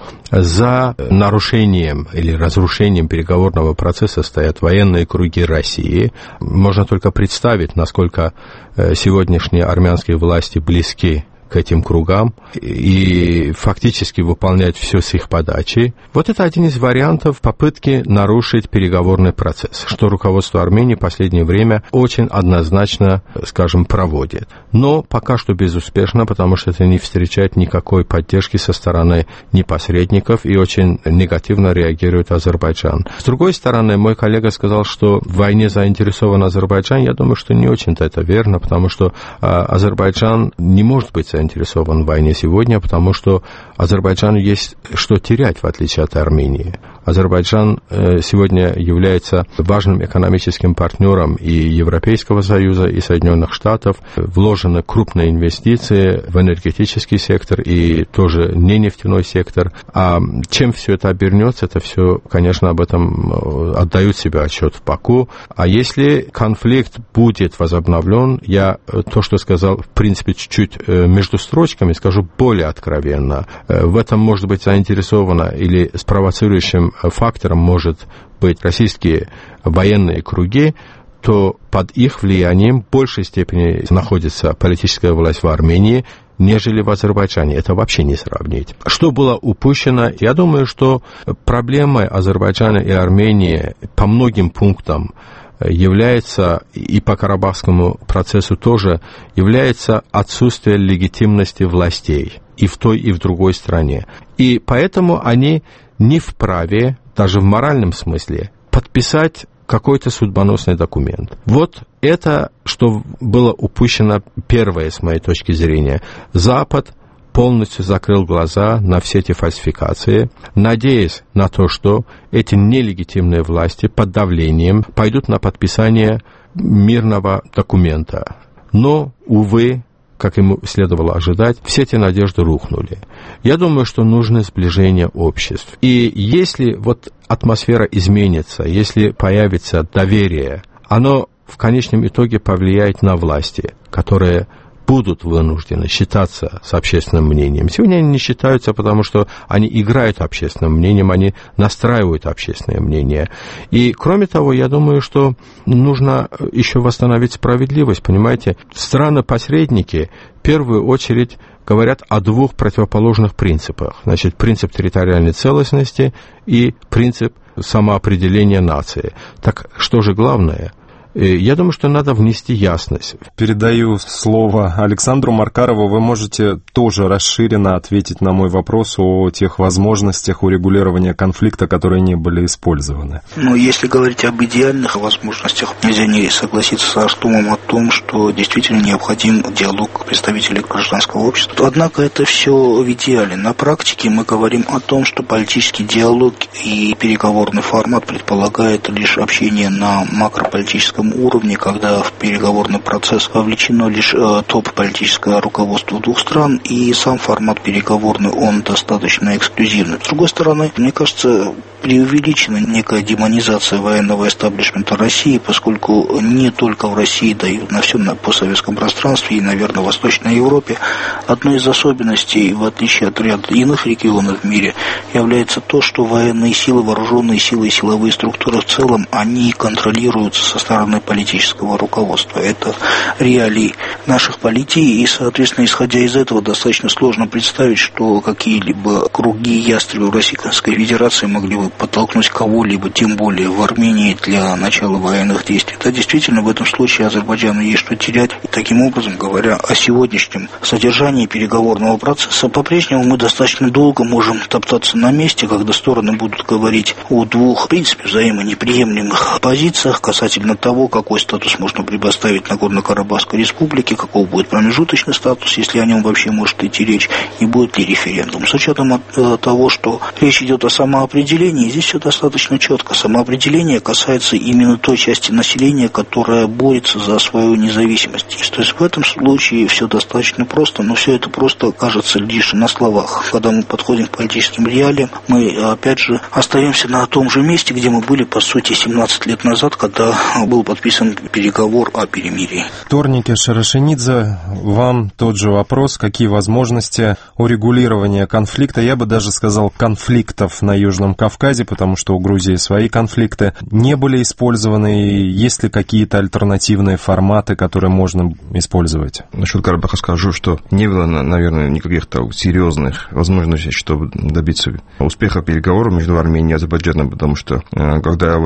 за нарушением или разрушением переговорного процесса стоят военные круги России, можно только представить, насколько сегодняшние армянские власти близки к этим кругам и фактически выполнять все с их подачи. Вот это один из вариантов попытки нарушить переговорный процесс, что руководство Армении в последнее время очень однозначно, скажем, проводит. Но пока что безуспешно, потому что это не встречает никакой поддержки со стороны ни посредников, и очень негативно реагирует Азербайджан. С другой стороны, мой коллега сказал, что в войне заинтересован Азербайджан. Я думаю, что не очень-то это верно, потому что а, Азербайджан не может быть заинтересован в войне сегодня, потому что Азербайджану есть что терять, в отличие от Армении. Азербайджан сегодня является важным экономическим партнером и Европейского Союза, и Соединенных Штатов. Вложены крупные инвестиции в энергетический сектор и тоже не нефтяной сектор. А чем все это обернется, это все, конечно, об этом отдают себе отчет в Баку. А если конфликт будет возобновлен, я то, что сказал, в принципе, чуть-чуть между строчками, скажу более откровенно. В этом может быть заинтересовано или спровоцирующим фактором может быть российские военные круги, то под их влиянием в большей степени находится политическая власть в Армении, нежели в Азербайджане. Это вообще не сравнить. Что было упущено? Я думаю, что проблемой Азербайджана и Армении по многим пунктам является, и по Карабахскому процессу тоже, является отсутствие легитимности властей и в той, и в другой стране. И поэтому они не вправе, даже в моральном смысле, подписать какой-то судьбоносный документ. Вот это, что было упущено первое, с моей точки зрения. Запад полностью закрыл глаза на все эти фальсификации, надеясь на то, что эти нелегитимные власти под давлением пойдут на подписание мирного документа. Но, увы, как ему следовало ожидать, все эти надежды рухнули. Я думаю, что нужно сближение обществ. И если вот атмосфера изменится, если появится доверие, оно в конечном итоге повлияет на власти, которые будут вынуждены считаться с общественным мнением. Сегодня они не считаются, потому что они играют общественным мнением, они настраивают общественное мнение. И, кроме того, я думаю, что нужно еще восстановить справедливость, понимаете? Страны-посредники в первую очередь говорят о двух противоположных принципах. Значит, принцип территориальной целостности и принцип самоопределения нации. Так что же главное? Я думаю, что надо внести ясность. Передаю слово Александру Маркарову. Вы можете тоже расширенно ответить на мой вопрос о тех возможностях урегулирования конфликта, которые не были использованы. Ну, если говорить об идеальных возможностях, нельзя не согласиться с Артемом о том, что действительно необходим диалог представителей гражданского общества. Однако это все в идеале. На практике мы говорим о том, что политический диалог и переговорный формат предполагает лишь общение на макрополитическом уровне, когда в переговорный процесс вовлечено лишь э, топ-политическое руководство двух стран, и сам формат переговорный, он достаточно эксклюзивный. С другой стороны, мне кажется, преувеличена некая демонизация военного эстаблишмента России, поскольку не только в России, да и на всем постсоветском пространстве, и, наверное, в Восточной Европе, одной из особенностей, в отличие от ряда иных регионов в мире, является то, что военные силы, вооруженные силы и силовые структуры в целом, они контролируются со стороны политического руководства. Это реалии наших политий, и, соответственно, исходя из этого, достаточно сложно представить, что какие-либо круги ястребов Российской Федерации могли бы подтолкнуть кого-либо, тем более в Армении, для начала военных действий. Да, действительно, в этом случае Азербайджану есть что терять. И таким образом, говоря о сегодняшнем содержании переговорного процесса, по-прежнему мы достаточно долго можем топтаться на месте, когда стороны будут говорить о двух, в принципе, взаимонеприемлемых позициях касательно того, какой статус можно предоставить Нагорно-Карабахской республике, каков будет промежуточный статус, если о нем вообще может идти речь, и будет ли референдум. С учетом от, того, что речь идет о самоопределении, здесь все достаточно четко. Самоопределение касается именно той части населения, которая борется за свою независимость. То есть в этом случае все достаточно просто, но все это просто кажется лишь на словах. Когда мы подходим к политическим реалиям, мы опять же остаемся на том же месте, где мы были, по сути, семнадцать лет назад, когда был подписан переговор о перемирии. Торнике Шарашенидзе, вам тот же вопрос. Какие возможности урегулирования конфликта, я бы даже сказал, конфликтов на Южном Кавказе, потому что у Грузии свои конфликты, не были использованы? И есть ли какие-то альтернативные форматы, которые можно использовать? Насчет Карабаха скажу, что не было, наверное, никаких серьезных возможностей, чтобы добиться успеха переговоров между Арменией и Азербайджаном, потому что когда вот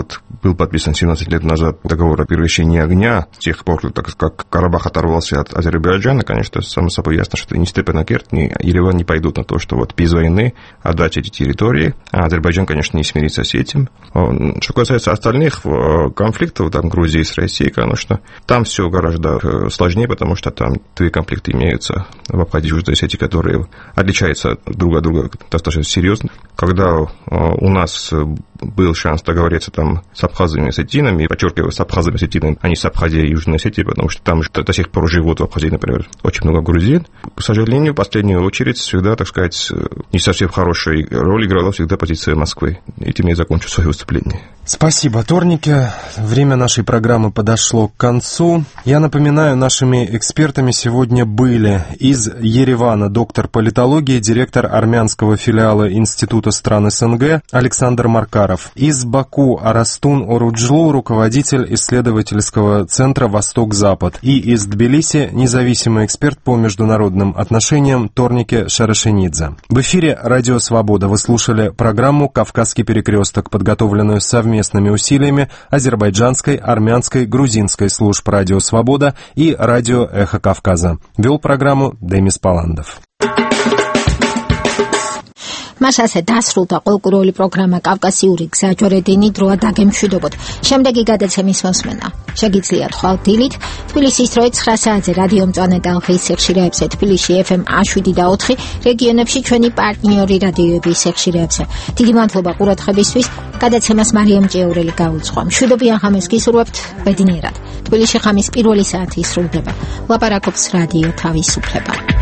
был подписан семнадцать лет назад договор о прекращении огня, с тех пор, так как Карабах оторвался от Азербайджана, конечно, само собой ясно, что ни Степанакерт, ни Ереван не пойдут на то, что вот без войны отдать эти территории, а Азербайджан, конечно, не смирится с этим. Что касается остальных конфликтов, там, Грузии с Россией, конечно, там все гораздо сложнее, потому что там две конфликты имеются в Абхазии и Южной Осетии, которые отличаются друг от друга достаточно серьезно. Когда у нас был шанс договориться там с абхазами и осетинами, и подчеркиваю, с абхазами и осетинами, а не с Абхазией и Южной Осетией, потому что там до сих пор живут в Абхазии, например, очень много грузин. К сожалению, в последнюю очередь всегда, так сказать, не совсем хорошую роль играла всегда позиция Москвы. Этим я закончу свое выступление. Спасибо, Торнике. Время нашей программы подошло к концу. Я напоминаю, нашими экспертами сегодня были из Еревана доктор политологии, директор армянского филиала Института стран СНГ Александр Маркаров, из Баку Арастун Оруджлу, руководитель исследовательского центра «Восток-Запад», и из Тбилиси независимый эксперт по международным отношениям Торнике Шарашенидзе. В эфире «Радио Свобода» вы слушали программу «Кавказский перекресток», подготовленную совместно совместными усилиями азербайджанской, армянской, грузинской служб «Радио Свобода» и «Радио Эхо Кавказа». Вел программу Демис Паландов. მას ასე დასრულდა ყოლკურული პროგრამა კავკასიური გზა ჯორედინი დროა დაგემშვიდობოთ. შემდეგი გადაცემის მოსმენა შეგიძლიათ ხვალ დილით თბილისის დროით ცხრა საათზე რადიო მწვანე ტალღის სიხშირეებზე, თბილისში ეფ ემ შვიდ და ოთხი, რეგიონებში ჩვენი პარტნიორი რადიოების სიხშირეებზე. დიდი მადლობა ყურადღებისთვის. გადაცემას მარიამ ჭიაურელი გაუძღვა. მშვიდობიან ღამეს გისურვებთ. ბედნიერად. თბილისში ღამის პირველი საათი ისრულდება. ლაპარაკობს რადიო თავისუფლება.